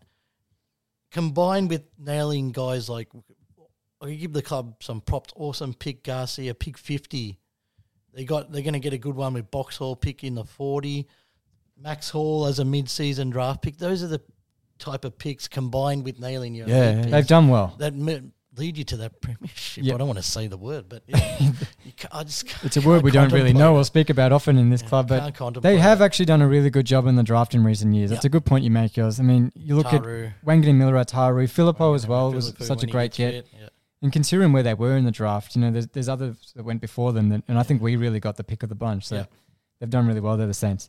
combined with nailing guys like I give the club some props. Awesome pick Garcia, pick fifty. They got they're going to get a good one with Boxhall pick in the forty, Max Hall as a mid-season draft pick. Those are the type of picks combined with nailing your Yeah, elite yeah. picks They've done well. that me- lead you to that premiership. Yeah. I don't want to say the word, but yeah, you ca I just can't- It's a word we don't really contemplate know it. or speak about often in this Yeah, club, but can't contemplate they have it. actually done a really good job in the draft in recent years. That's Yeah. a good point you make, yours. I mean, you look Taru. at Wangan Miller at Taru, Filippo as well was Philippou such a when he great gets get. fit, yeah. And considering where they were in the draft, you know, there's there's others that went before them, that, and I think we really got the pick of the bunch. So Yeah. they've done really well. They're the Saints.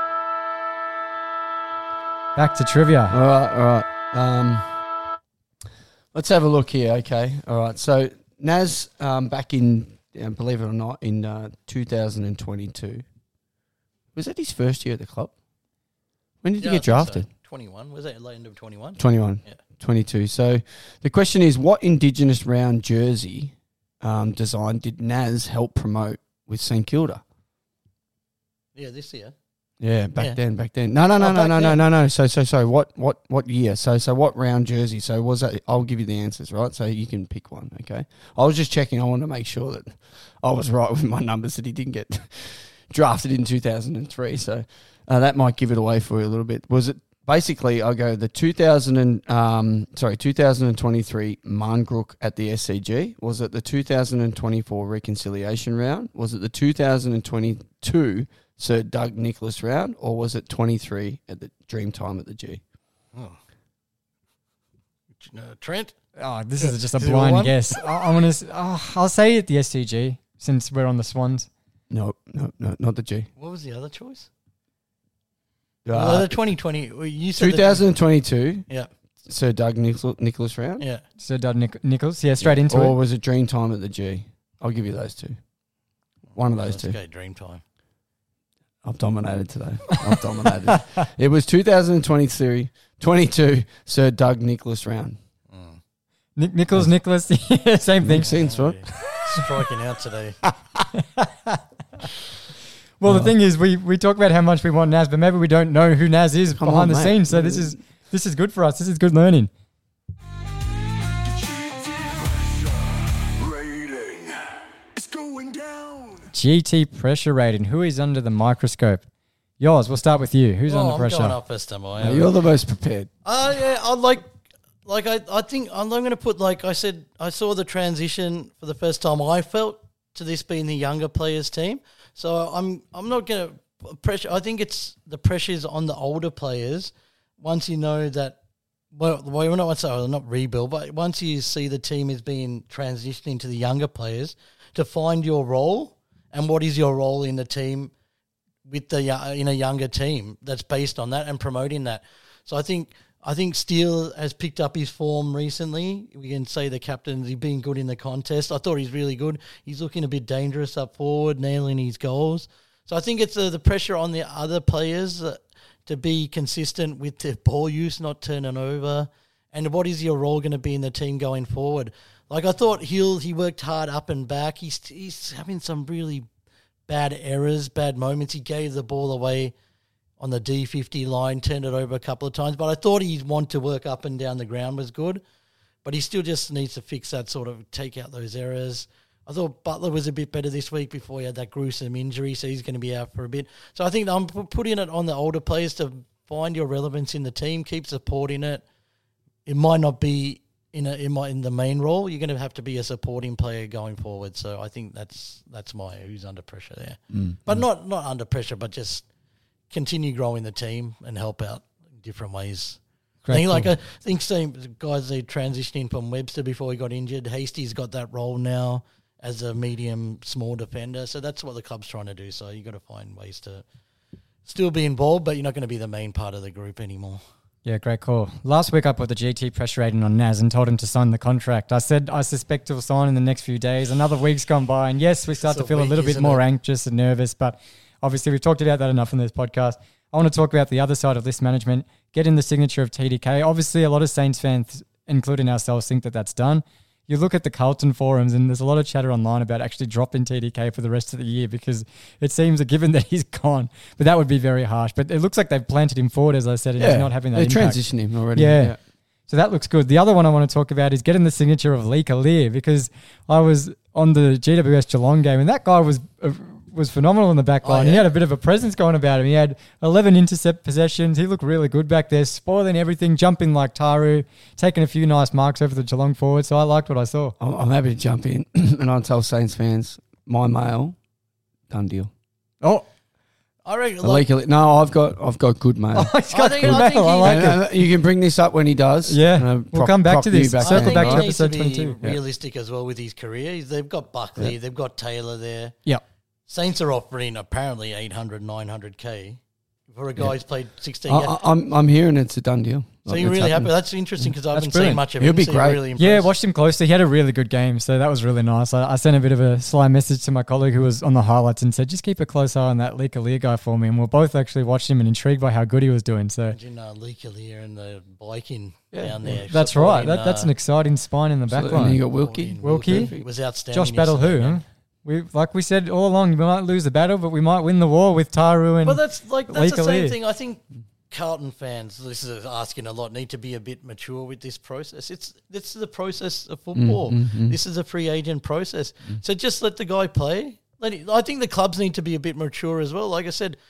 Back to trivia. All right, all right. Um, let's have a look here. Okay, all right. So Naz, um, back in, uh, believe it or not, in uh, two thousand twenty-two, was that his first year at the club? When did Yeah, he I get think so. drafted? twenty-one. Was that at the end of twenty-one? twenty-one. Yeah. twenty-two. So the question is, what Indigenous round jersey um, design did Naz help promote with St Kilda? Yeah, this year. Yeah, back Yeah. then, back then. No, no, no, Oh, no, back no, no, then. no, no. So, so, so, what, what, what year? So, so, what round jersey? So, was that? I'll give you the answers, right? So you can pick one. Okay. I was just checking. I want to make sure that I was right with my numbers. That he didn't get drafted in two thousand and three. So uh, that might give it away for you a little bit. Was it basically, I go the two thousand and um, sorry, two thousand twenty-three Marngrook at the S C G. Was it the two thousand twenty-four reconciliation round? Was it the two thousand twenty-two Sir Doug Nicholas round, or was it twenty-three at the Dreamtime at the G? Oh. Uh, Trent? Oh, this is just a Is it blind one? guess. I, I want to. Oh, I'll say it the S C G since we're on the Swans. No, no, no, not the G. What was the other choice? Uh, well, the twenty twenty. well, You said the- twenty twenty-two Yeah, Sir Doug Nicholas, Nicholas round, yeah. Sir Doug Nic- Nichols. Yeah, straight into or it. was it Dreamtime at the G? I'll give you those two. One of those Let's two. go Dreamtime. I've dominated today. I've dominated. It was two thousand twenty-three, twenty-two Sir Doug Nicholas round. Mm. Nick Nichols, Nicholas. Yeah, same thing. Makes sense, right? Yeah. Striking out today. Well, the Oh. thing is, we, we talk about how much we want Naz, but maybe we don't know who Naz is Come behind on, the mate. scenes. So this is this is good for us. This is good learning. Rating. It's going down. G T pressure rating. Who is under the microscope? Yours. We'll start with you. Who's oh, under I'm pressure? going up first, am I? No, you're the most prepared. Uh, yeah, I like, like I, I think I'm going to put, like I said, I saw the transition for the first time I felt to this being the younger players team. So I'm, I'm not going to pressure. I think it's the pressures on the older players. Once you know that, well, well not once, sorry, not rebuild, but once you see the team is being transitioning to the younger players, to find your role and what is your role in the team with the yo- in a younger team that's based on that and promoting that. So I think I think Steele has picked up his form recently. We can say the captain, he's been good in the contest. I thought he's really good. He's looking a bit dangerous up forward, nailing his goals. So I think it's uh, the pressure on the other players uh, to be consistent with the ball use, not turning over. And what is your role going to be in the team going forward? Like I thought Hill, he worked hard up and back. He's he's having some really bad errors, bad moments. He gave the ball away on the D fifty line, turned it over a couple of times. But I thought his want to work up and down the ground was good. But he still just needs to fix that, sort of take out those errors. I thought Butler was a bit better this week before he had that gruesome injury, so he's going to be out for a bit. So I think I'm putting it on the older players to find your relevance in the team, keep supporting it. It might not be in a in, my, in the main role. You're going to have to be a supporting player going forward. So I think that's that's my who's under pressure there. Mm. But not not under pressure, but just continue growing the team and help out in different ways. I Great think, like call. I think same guys they transitioning from Webster before he got injured. Hasty's got that role now as a medium small defender. So that's what the club's trying to do. So you got to find ways to still be involved, but you're not going to be the main part of the group anymore. Yeah, great call. Last week I put the G T pressure rating on Naz and told him to sign the contract. I said I suspect he'll sign in the next few days. Another week's gone by, and yes, we start It's to a feel a week, little bit isn't more it? anxious and nervous, but obviously we've talked about that enough in this podcast. I want to talk about the other side of list management, getting the signature of T D K. Obviously, a lot of Saints fans, including ourselves, think that that's done. You look at the Carlton forums and there's a lot of chatter online about actually dropping T D K for the rest of the year because it seems a given that he's gone. But that would be very harsh. But it looks like they've planted him forward, as I said, and he's not having that they impact. transitioned him already. Yeah. So that looks good. The other one I want to talk about is getting the signature of Lee Kalir, because I was on the G W S Geelong game and that guy was uh, was phenomenal in the back line. Oh, yeah. He had a bit of a presence going about him. He had eleven intercept possessions. He looked really good back there, spoiling everything, jumping like Taru, taking a few nice marks over the Geelong forward. So I liked what I saw. I'm, I'm happy to jump in and I'll tell Saints fans, my mail, done deal. Oh, I reckon. Like, Illegally, no, I've got I've got good mail. he's I got think- good I think mail. I he- like And, it. uh, you can bring this up when he does. Yeah, And, uh, we'll prop- come back prop to you this. back Circle I think back then, to he right? needs to episode be twenty-two. realistic as well with his career. He's- They've got Buckley, Yeah. they've got Taylor there. Yeah. Saints are offering apparently eight hundred, nine hundred K for a guy Yeah. who's played sixteen I, games. I, I'm I'm hearing it's a done deal. So Like, you're it's really happy? happening. That's interesting because I That's haven't brilliant. seen much of He'll him. be so you're great. Really Yeah, impressed. watched him closely. He had a really good game, so that was really nice. I, I sent a bit of a sly message to my colleague who was on the highlights and said, just keep a close eye on that Lee Kalir guy for me. And we're both actually watching him and intrigued by how good he was doing. So Imagine uh, Lee Kalir and the biking Yeah. down there. that's right. supporting, That, that's an uh, exciting spine in the back Absolutely. And then you line. got Wilkie. supporting Wilkie. Wilkie. was outstanding. Josh Battle who? yesterday, Huh? We like we said all along, we might lose the battle, but we might win the war with Taru and Well, that's like that's Lee the same Kalir. thing. I think Carlton fans, this is asking a lot, need to be a bit mature with this process. It's this is the process of football. Mm, mm, mm. This is a free agent process. So just let the guy play. Let it, I think the clubs need to be a bit mature as well. Like I said,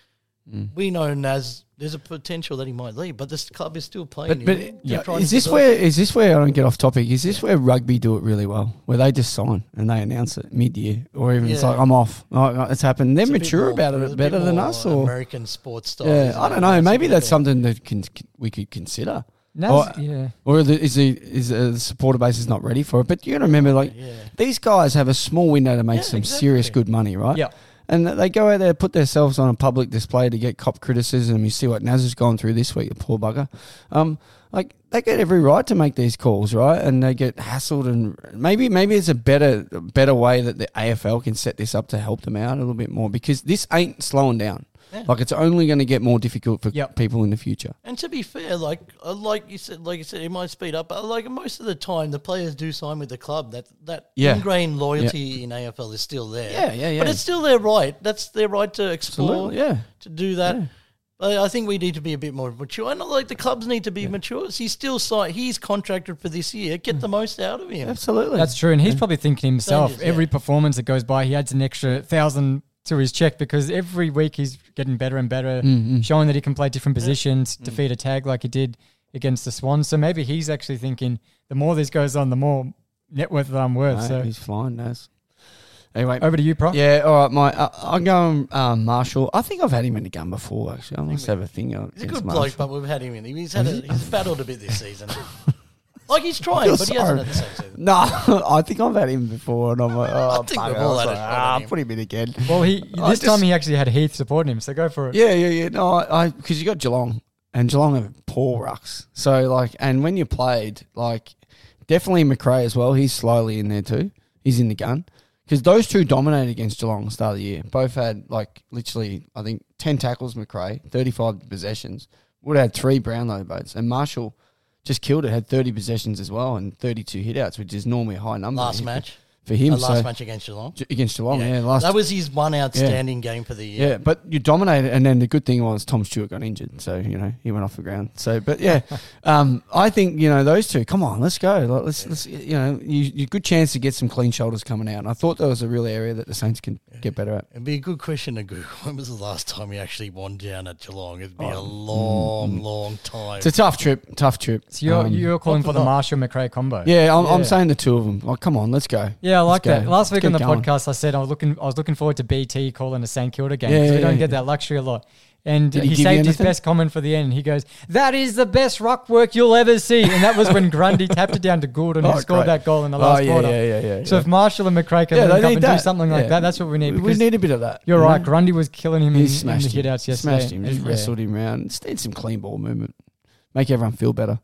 we know Naz. There's a potential that he might leave, but this club is still playing. But, but him. yeah, They're trying is to this develop- where is this where I don't get off topic? Is this where rugby do it really well, where they just sign and they announce it mid year, or even it's Yeah. like I'm off. Like, it's happened. They're It's a bit mature more- about it's a it bit better than more us, or American sports style. yeah, isn't I it? don't know. That's Maybe a bit that's of- something that can, we could consider. Naz, Or- yeah. Or the, is the is uh, the supporter base is not ready for it? But you got to remember, like Yeah. these guys have a small window to make Yeah, some exactly. serious good money, right? Yeah. And they go out there, put themselves on a public display to get cop criticism. You see what Naz has gone through this week, the poor bugger. Um, like they get every right to make these calls, right? And they get hassled, and maybe maybe it's a better better way that the A F L can set this up to help them out a little bit more, because this ain't slowing down. Yeah. Like it's only going to get more difficult for Yep. people in the future. And to be fair, like uh, like you said, like you said, it might speed up. But like most of the time, the players do sign with the club. That that Yeah. ingrained loyalty in A F L is still there. Yeah, yeah, yeah. But it's still their right. That's their right to explore, Absolutely, yeah. to do that. Yeah. But I think we need to be a bit more mature. And like the clubs need to be mature. He's still signed. He's contracted for this year. Get the most out of him. Absolutely. That's true. And he's probably thinking himself, Changes, yeah. every performance that goes by, he adds an extra thousand to his check, because every week he's getting better and better, Mm-hmm. showing that he can play different positions, defeat a tag like he did against the Swans. So maybe he's actually thinking, the more this goes on, the more net worth that I'm worth. Mate, so he's flying, Naz. Anyway, over to you, Pro. yeah, all right, mate. Uh, I'm going um, Marshall. I think I've had him in the gun before, actually. I must have a thing He's a against good Marshall. bloke, but we've had him in. He's had a, he's battled a bit this season. Like he's trying, feel but he sorry. hasn't had the same season. No, I think I've had him before, and I'm like, oh, think bugger. we've I all was had like, a shot ah, at him. put him in again. Well, he I this just- time he actually had Heath supporting him, so go for it. Yeah, yeah, yeah. No, I because you got Geelong, and Geelong have poor rucks. So like, and when you played, like, definitely McRae as well. He's slowly in there too. He's in the gun because those two dominated against Geelong at the start of the year. Both had like literally, I think, ten tackles. McRae, thirty-five possessions. Would have had three Brownlow votes, and Marshall just killed it. Had thirty possessions as well and thirty-two hitouts, which is normally a high number. Last for- match. for him. Uh, last so, match against Geelong. Ge- against Geelong, yeah. last that was his one outstanding game for the year. Yeah, but you dominated, and then the good thing was Tom Stewart got injured, so you know he went off the ground. So, but yeah, um, I think you know those two. Come on, let's go. Like, Let's, let's you know, you, you good chance to get some clean shoulders coming out. And I thought that was a real area that the Saints can get better at. It'd be a good question to Google. When was the last time we actually won down at Geelong? It'd be Oh. a long, long time. It's a tough trip, tough trip. So you're Um, you're calling for the not. Marshall McRae combo. yeah, I'm, I'm Yeah. saying the two of them. Like, come on, let's go. Yeah, I like Let's that. go. Last week Let's on the get going. podcast, I said I was looking, I was looking forward to B T calling a St Kilda game Yeah, because we yeah, don't yeah. get that luxury a lot. And Did he he, give you saved his anything? best comment for the end. He goes, "That is the best ruck work you'll ever see." And that was when Grundy tapped it down to Gould and Oh, who scored great. that goal in the Oh last yeah, quarter. yeah, yeah, yeah. So yeah. if Marshall and McRae can Yeah, link they up need and do that. something like Yeah. that, that's what we need. we Because need a bit of that. you're you right, know? Grundy was killing him He in, in the smashed him. hitouts yesterday. Smashed him. Just Yeah. wrestled him around. Just did some clean ball movement. Make everyone feel better.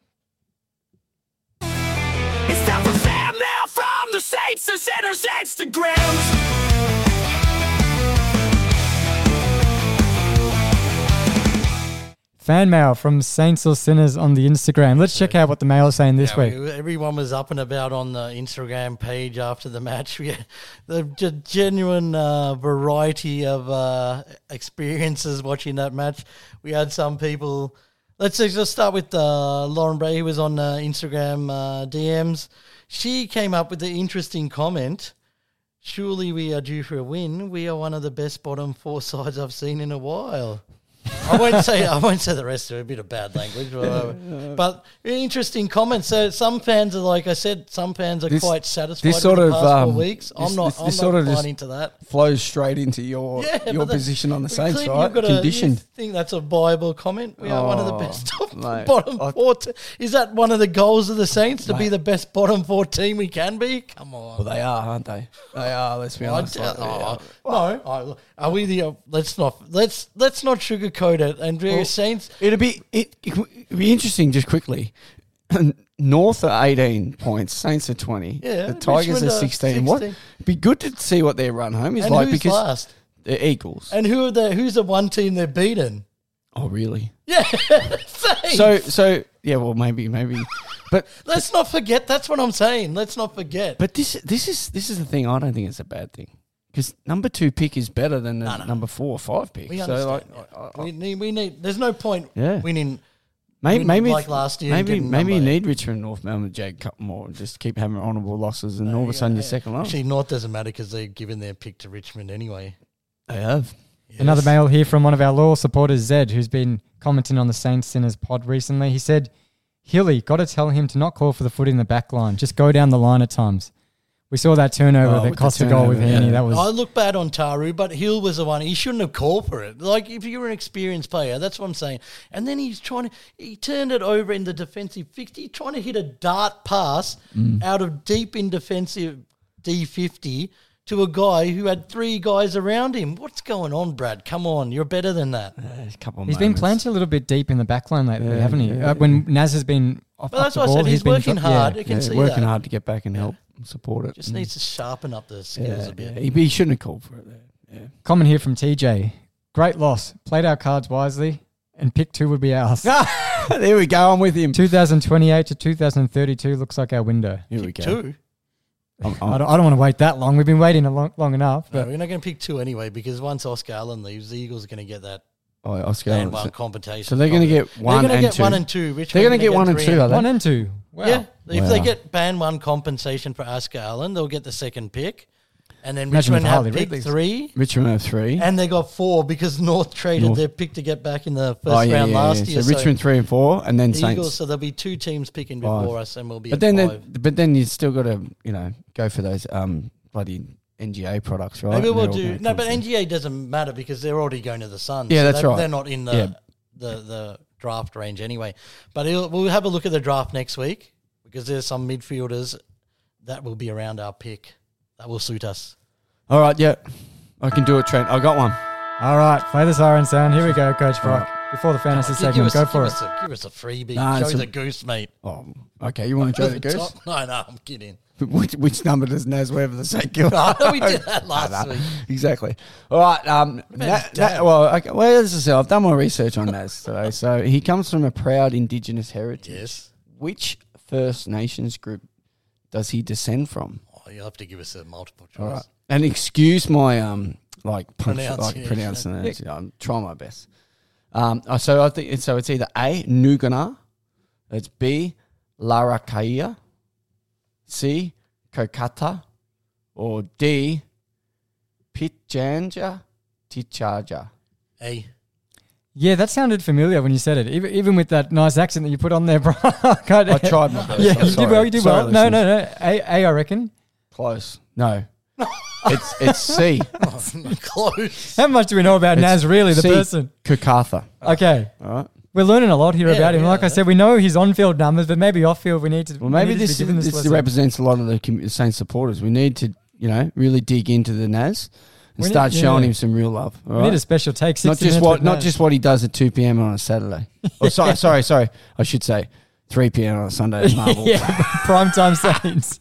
It's time for Sam now from the Saints to Sinners Instagrams. Fan mail from Saints or Sinners on the Instagram. Let's check out what the mail is saying this Yeah, week. we- everyone was up and about on the Instagram page after the match. We had the ge- genuine uh, variety of uh, experiences watching that match. We had some people. Let's just start with uh, Lauren Bray, who was on uh, Instagram uh, D Ms. She came up with the interesting comment. Surely we are due for a win. We are one of the best bottom four sides I've seen in a while. I won't say I won't say the rest of it. A bit of bad language, but, but interesting comments. So some fans are like I said. Some fans are This- quite satisfied this sort with the of, past um, four weeks. I'm this- not. this- I'm this not sort of buying just- into that. Flows straight into your Yeah, your but that- position on the but Saints, Clint, right? you've got a- Conditioned. you think that's a viable comment? We are one of the Oh, best top mate, bottom I- four. Te- is that one of the goals of the Saints to be Mate. the best bottom four team we can be? Come on. Well, they are, aren't they? They are. Let's be I honest. doubt- like, they oh, are. no, I- are we the? Uh, let's not. Let's let's not sugarcoat it. And the Well, Saints. It'd be it, it'd be interesting. Just quickly, North are eighteen points, Saints are twenty. Yeah, the Tigers Richmond are are sixteen. What? sixteen. It'd be good to see what their run home is And like who's because last? they're Eagles. And who are the? Who's the one team they're beaten? Oh, really? Yeah. Saints. So, so yeah. Well, maybe, maybe, but let's not forget. That's what I'm saying. Let's not forget. but this this is this is the thing. I don't think it's a bad thing because number two pick is better than the No, no. number four or five pick. we so, understand. like, yeah. I- I- we need. We need. There's no point Yeah. winning. Maybe, win maybe like it's- last year, Maybe, getting maybe you number- need Richmond and North Melbourne, Jake, a couple more, and just keep having honourable losses, and all of a sudden you're second last. Actually, North doesn't matter because they've given their pick to Richmond anyway. They have. Another mail here from one of our loyal supporters, Zed, who's been commenting on the Saints Sinners pod recently. He said, Hilly, got to tell him to not call for the foot in the back line. Just go down the line at times. We saw that turnover Oh, that with cost the a goal with turnover, Heaney. yeah. That was I look bad on Taru, but Hill was the one. He shouldn't have called for it. Like, if you're an experienced player, that's what I'm saying. And then he's trying to, he turned it over in the defensive fifty, trying to hit a dart pass Mm. out of deep in defensive D fifty to a guy who had three guys around him. What's going on, Brad? Come on, you're better than that. There's a couple of He's been moments. planted a little bit deep in the back line lately, Yeah, haven't he? yeah, uh, when Naz has been off, Well, off that's the what I ball, said. He's been working dro- hard. Yeah. You can Yeah, see working that. hard to get back and help and support it. Just Mm. needs to sharpen up the skills yeah, a bit. yeah. He, he shouldn't have called for it there. Yeah. Comment here from T J. Great loss. Played our cards wisely, and pick two would be ours. There we go. I'm with him. twenty twenty-eight to two thousand thirty-two looks like our window. Here we go. Two? I'm, I I'm, don't, I don't want to wait that long. We've been waiting a long, long enough. No, But we're not going to pick two anyway because once Oscar Allen leaves, the Eagles are going to get that oh, Oscar. band Allen. one So, compensation. so they're going to get one They're going and to get two. one and two. Which They're going going to get one and three two, are they? one and two. Wow. Yeah, if Wow. they get band one compensation for Oscar Allen, they'll get the second pick, and then Imagine Richmond if have Harley pick Ridley's- three, Richmond have three. and they got four because North traded North. their pick to get back in the first oh, yeah, round yeah, last yeah. year. So Richmond three and four, and then the Saints. Eagles, so there'll be two teams picking Five. before us, and we'll be But at then, five. the, but then you still got to, you know, go for those um bloody N G A products, right? Maybe And we'll they're all do gonna no, come but through. N G A doesn't matter because they're already going to the Suns. Yeah, so that's they're, right. They're not in the Yeah. the, the draft range anyway. But it'll, we'll have a look at the draft next week because there's some midfielders that will be around our pick that will suit us. All right, yeah, I can do it, Trent. I got one. All right. Play the siren sound. Here we go, Coach Brock. Before the fantasy Give- segment, give us, go give for it. us A, give us a freebie. Nah, Show it's us a- a goose, mate. Oh, okay. You want to join the goose? Top- No, no, I'm kidding. Which, which number does Naz wear for the St Kilda? No, we did that last week. Exactly. All right. Um, Na- Man's Na- dad. well, okay, well, as I said, I've done more research on Naz today. So he comes from a proud Indigenous heritage. Yes. Which First Nations group does he descend from? Oh, you'll have to give us a multiple choice. All right. And excuse my um like punch, like Pronunciation. pronouncing it. I'm trying my best. Um, uh, so I think it's, so. It's either A Nugana, it's B Larakaia, C Kokata, or D Pitjanja Tichaja. A. Yeah, that sounded familiar when you said it. Even, even with that nice accent that you put on there, bro. I I tried my best. Yeah, I'm you sorry. did well. You did Sorry, well. No, no, listeners. no. A, A, I reckon. Close. No. it's it's C. Close. How much do we know about It's Naz, really, the C. person? Kokatha. Okay. All right. We're learning a lot here Yeah, about him. yeah. Like I said, we know his on-field numbers, but maybe off-field we need to. Well, maybe we need to this, be given this, lesson. represents a lot of the commu- Saints supporters. We need to, you know, really dig into the Naz and We need- start showing yeah. him some real love. all We need right? a special take. Not sixty just minutes what, with not Naz. just what he does at two p.m. on a Saturday. Oh, sorry, sorry, sorry. I should say three p.m. on a Sunday at Marvel. yeah, prime time Saints.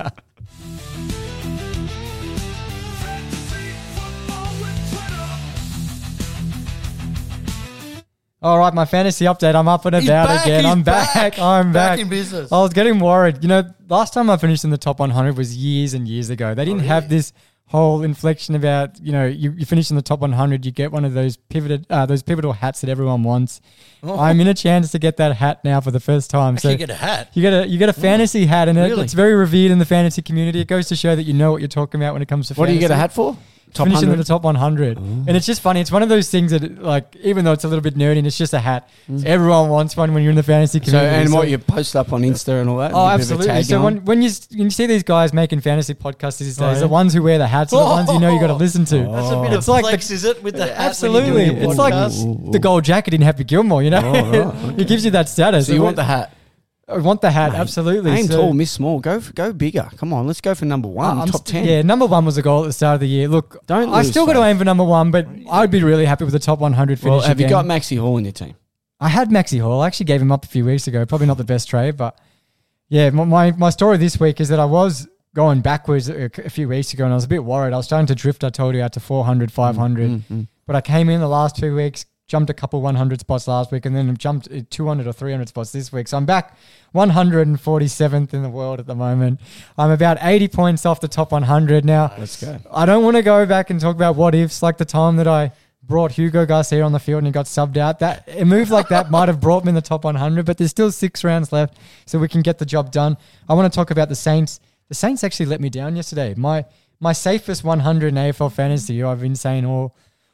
All right, my fantasy update. I'm up and He's about back, again. he's I'm back. back. I'm back. Back in business. I was getting worried. You know, last time I finished in the top one hundred was years and years ago. They didn't have this whole inflection about, you know, you, you finish in the top one hundred, you get one of those pivoted, uh, those pivotal hats that everyone wants. I'm in a chance to get that hat now for the first time. So Actually, get a hat. you get a you get a fantasy hat, and it, Really? it's very revered in the fantasy community. It goes to show that you know what you're talking about when it comes to What do you fantasy. get a hat for? Top Finishing in hundred. the top one hundred. And it's just funny. It's one of those things that, like, even though it's a little bit nerdy and it's just a hat, everyone wants one when you're in the fantasy So community. and So- what you post up on Insta and all that. Oh, a bit of a absolutely. tag So going? when, when you s- when you see these guys making fantasy podcasts these days, Oh, yeah. the ones who wear the hats are the ones you know you got to listen to. That's a bit It's of like the- flex, is it? With the hat Absolutely. When you're doing It's a like podcast? the gold jacket in Happy Gilmore, you know? Oh, right, It gives you that status. so you want the hat? I want the hat, absolutely. Aim So- tall, miss small. Go for, go bigger. Come on, let's go for number one, I'm top st- ten. Yeah, number one was the goal at the start of the year. Look, Don't I lose still got to faith. aim for number one, but I'd be really happy with the top one hundred finish. Well, have you again. got Maxi Hall in your team? I had Maxi Hall. I actually gave him up a few weeks ago. Probably not the best trade, but yeah, my, my, my story this week is that I was going backwards a, a few weeks ago and I was a bit worried. I was starting to drift, I told you, out to four hundred, five hundred. Mm-hmm. But I came in the last two weeks, jumped a couple one hundred spots last week, and then jumped two hundred or three hundred spots this week. So I'm back one hundred forty-seventh in the world at the moment. I'm about eighty points off the top one hundred now. Let's go. I don't want to go back and talk about what ifs, like the time that I brought Hugo Garcia on the field and he got subbed out. That a move like that might have brought me in the top one hundred, but there's still six rounds left, so we can get the job done. I want to talk about the Saints. The Saints actually let me down yesterday. My my safest one hundred in A F L fantasy, I've been saying all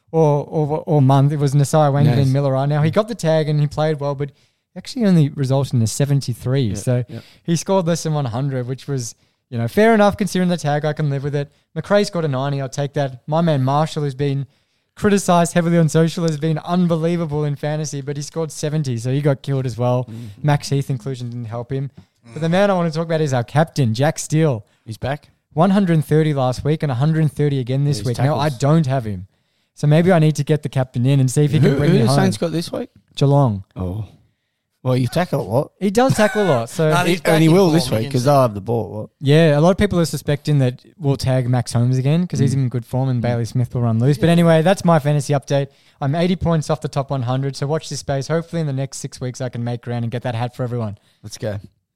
or or, or month. It was Nasai Wangan Yes. and Miller. Now, he got the tag and he played well, but actually only resulted in a seventy-three. Yeah, so yeah. he scored less than one hundred, which was, you know, fair enough considering the tag. I can live with it. McRae scored a ninety. I'll take that. My man Marshall has been criticised heavily on social, has been unbelievable in fantasy, but he scored seventy, so he got killed as well. Mm-hmm. Max Heath inclusion didn't help him. But the man I want to talk about is our captain, Jack Steele. He's back. one hundred thirty last week and one hundred thirty again this His week. Now, I tackles. don't have him. So maybe I need to get the captain in and see if he Who, can bring who me the home. Saints got this week? Geelong. Oh. Well, you tackle a lot. He does tackle a lot. So No, he's He- back and he in will form this week against because them. they'll have the ball a lot. yeah, a lot of people are suspecting that we'll tag Max Holmes again because he's in good form and Bailey Smith will run loose. But anyway, that's my fantasy update. I'm eighty points off the top one hundred, so watch this space. Hopefully in the next six weeks I can make ground and get that hat for everyone. Let's go.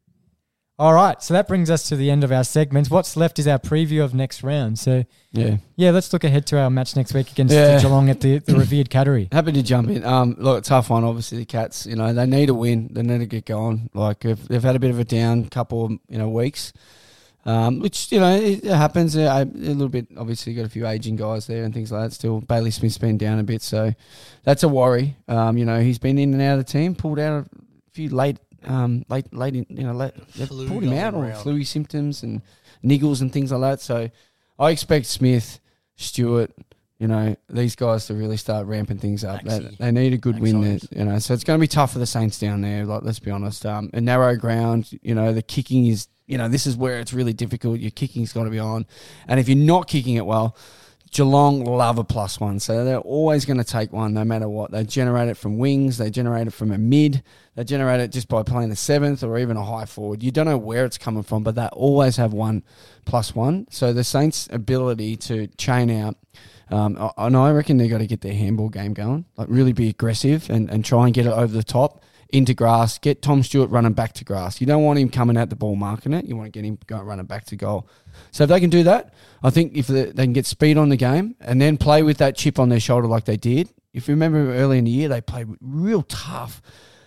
All right, so that brings us to the end of our segments. What's left is our preview of next round. So, Yeah. yeah, let's look ahead to our match next week against Yeah. Geelong at the, the revered Cattery. Happy to jump in. Um, look, tough one. Obviously, the Cats. You know, they need a win. They need to get going. Like if they've had a bit of a down couple, of, you know, weeks, um, which you know it, it happens. Uh, a little bit. Obviously, got a few aging guys there and things like that. Still, Bailey Smith's been down a bit, so that's a worry. Um, you know, he's been in and out of the team. Pulled out a few late, um, late, late. In, you know, late. They've Flu pulled him going out or around. flu symptoms and niggles and things like that. So, I expect Smith, Stewart. You know, these guys to really start ramping things up. They, Maxey. they need a good Max win there, Holmes. you know. So it's going to be tough for the Saints down there. Like, let's be honest. Um, a narrow ground, you know, the kicking is, you know, this is where it's really difficult. Your kicking's got to be on. And if you're not kicking it well, Geelong love a plus one. So they're always going to take one no matter what. They generate it from wings. They generate it from a mid. They generate it just by playing the seventh or even a high forward. You don't know where it's coming from, but they always have one plus one. So the Saints' ability to chain out, Um, I, and I reckon they've got to get their handball game going, like really be aggressive and, and try and get it over the top into grass, get Tom Stewart running back to grass. You don't want him coming at the ball marking it. You want to get him going running back to goal. So if they can do that, I think if they, they can get speed on the game and then play with that chip on their shoulder like they did. If you remember early in the year, they played real tough,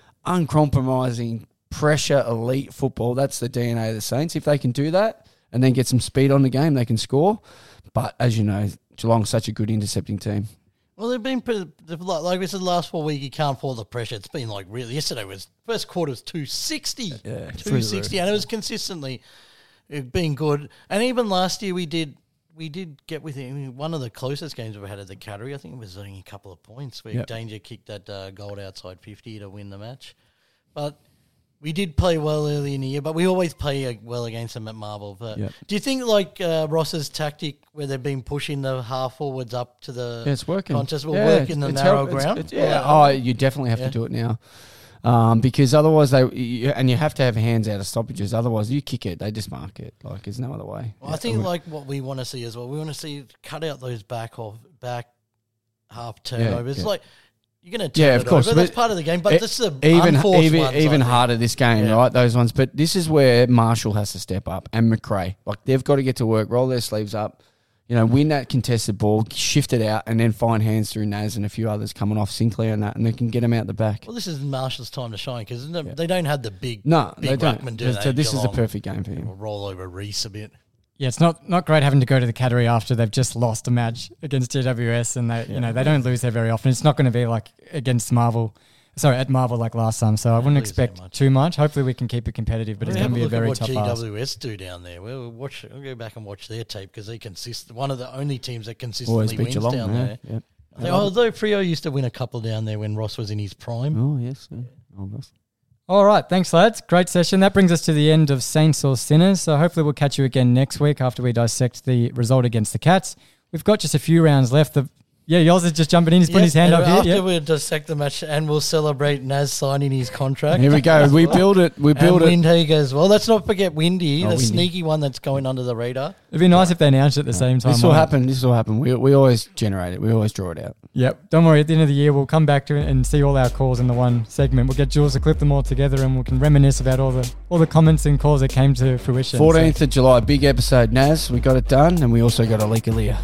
uncompromising, pressure, elite football. That's the D N A of the Saints. If they can do that and then get some speed on the game, they can score. But as you know, Geelong's such a good intercepting team. Well, they've been pretty, they've, like like we said last four week. You can't fall the pressure. It's been like really. Yesterday was first quarter was two sixty. Yeah, two sixty, and it was consistently uh, being good. And even last year we did we did get within one of the closest games we've had at the Cattery. I think it was only a couple of points where Yep. Danger kicked that uh, goal outside fifty to win the match. But we did play well early in the year, but we always play uh, well against them at Marvel. But Yep. do you think like uh, Ross's tactic where they've been pushing the half forwards up to the Yeah, it's working. contest will Yeah, work in it's- the it's narrow help- it's- ground? it's- yeah, oh, you definitely have Yeah. to do it now. Um, because otherwise they you, and you have to have hands out of stoppages. Otherwise, you kick it, they just mark it. Like there's no other way. Well, I Yeah, think it would- like what we want to see as well. We want to see cut out those back off back half turnovers. yeah. Like you're going to turn Yeah, of it course, over. That's but part of the game. But e- this is the even unforced even ones, I even think. harder this game, Yeah. right? Those ones, but this is where Marshall has to step up and McRae. Like they've got to get to work, roll their sleeves up, you know, win that contested ball, shift it out, and then find hands through Naz and a few others coming off Sinclair and that, and they can get them out the back. Well, this is Marshall's time to shine because they don't have the big No, big they don't. ruckman, do So they, this is a Geelong? perfect game for him. We'll roll over Reese a bit. Yeah, it's not, not great having to go to the Cattery after they've just lost a match against G W S, and they you know they don't lose there very often. It's not going to be like against Marvel, sorry, at Marvel like last time. So I wouldn't lose that expect much. too much. Hopefully we can keep it competitive, but We'll it's going have to a be a look at very what tough G ask. W S do down there. We'll watch. We'll go back and watch their tape because they consist. One of the only teams that consistently Always beat wins Geelong down yeah, there. yeah. I think, although Freo used to win a couple down there when Ross was in his prime. Oh yes, yeah. Almost. All right, thanks lads. Great session. That brings us to the end of Saints or Sinners. So hopefully we'll catch you again next week after we dissect the result against the Cats. We've got just a few rounds left. The Yeah, Yoz is just jumping in. He's putting his hand and up here. After Yep. we'll dissect the match and we'll celebrate Naz signing his contract. Here we go. We build it. We build and it. Windhager as well. Let's not forget Windy, Oh, the Windy. sneaky one that's going under the radar. It'd be nice if they announced it at the same time. This will won't it? happen. This will happen. We we always generate it. We always draw it out. Yep. Don't worry. At the end of the year, we'll come back to it and see all our calls in the one segment. We'll get Jules to clip them all together, and we can reminisce about all the all the comments and calls that came to fruition. Fourteenth of July, big episode. Naz, we got it done, and we also got a leak of Leah.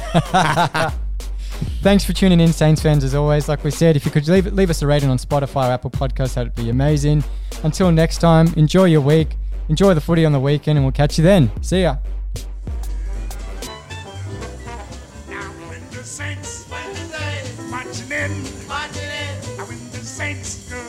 So, thanks for tuning in, Saints fans. As always, like we said, if you could leave leave us a rating on Spotify or Apple Podcasts, that'd be amazing. Until next time, enjoy your week, enjoy the footy on the weekend, and we'll catch you then. See ya. Now when the Saints, when the in. Marching in. When the Saints go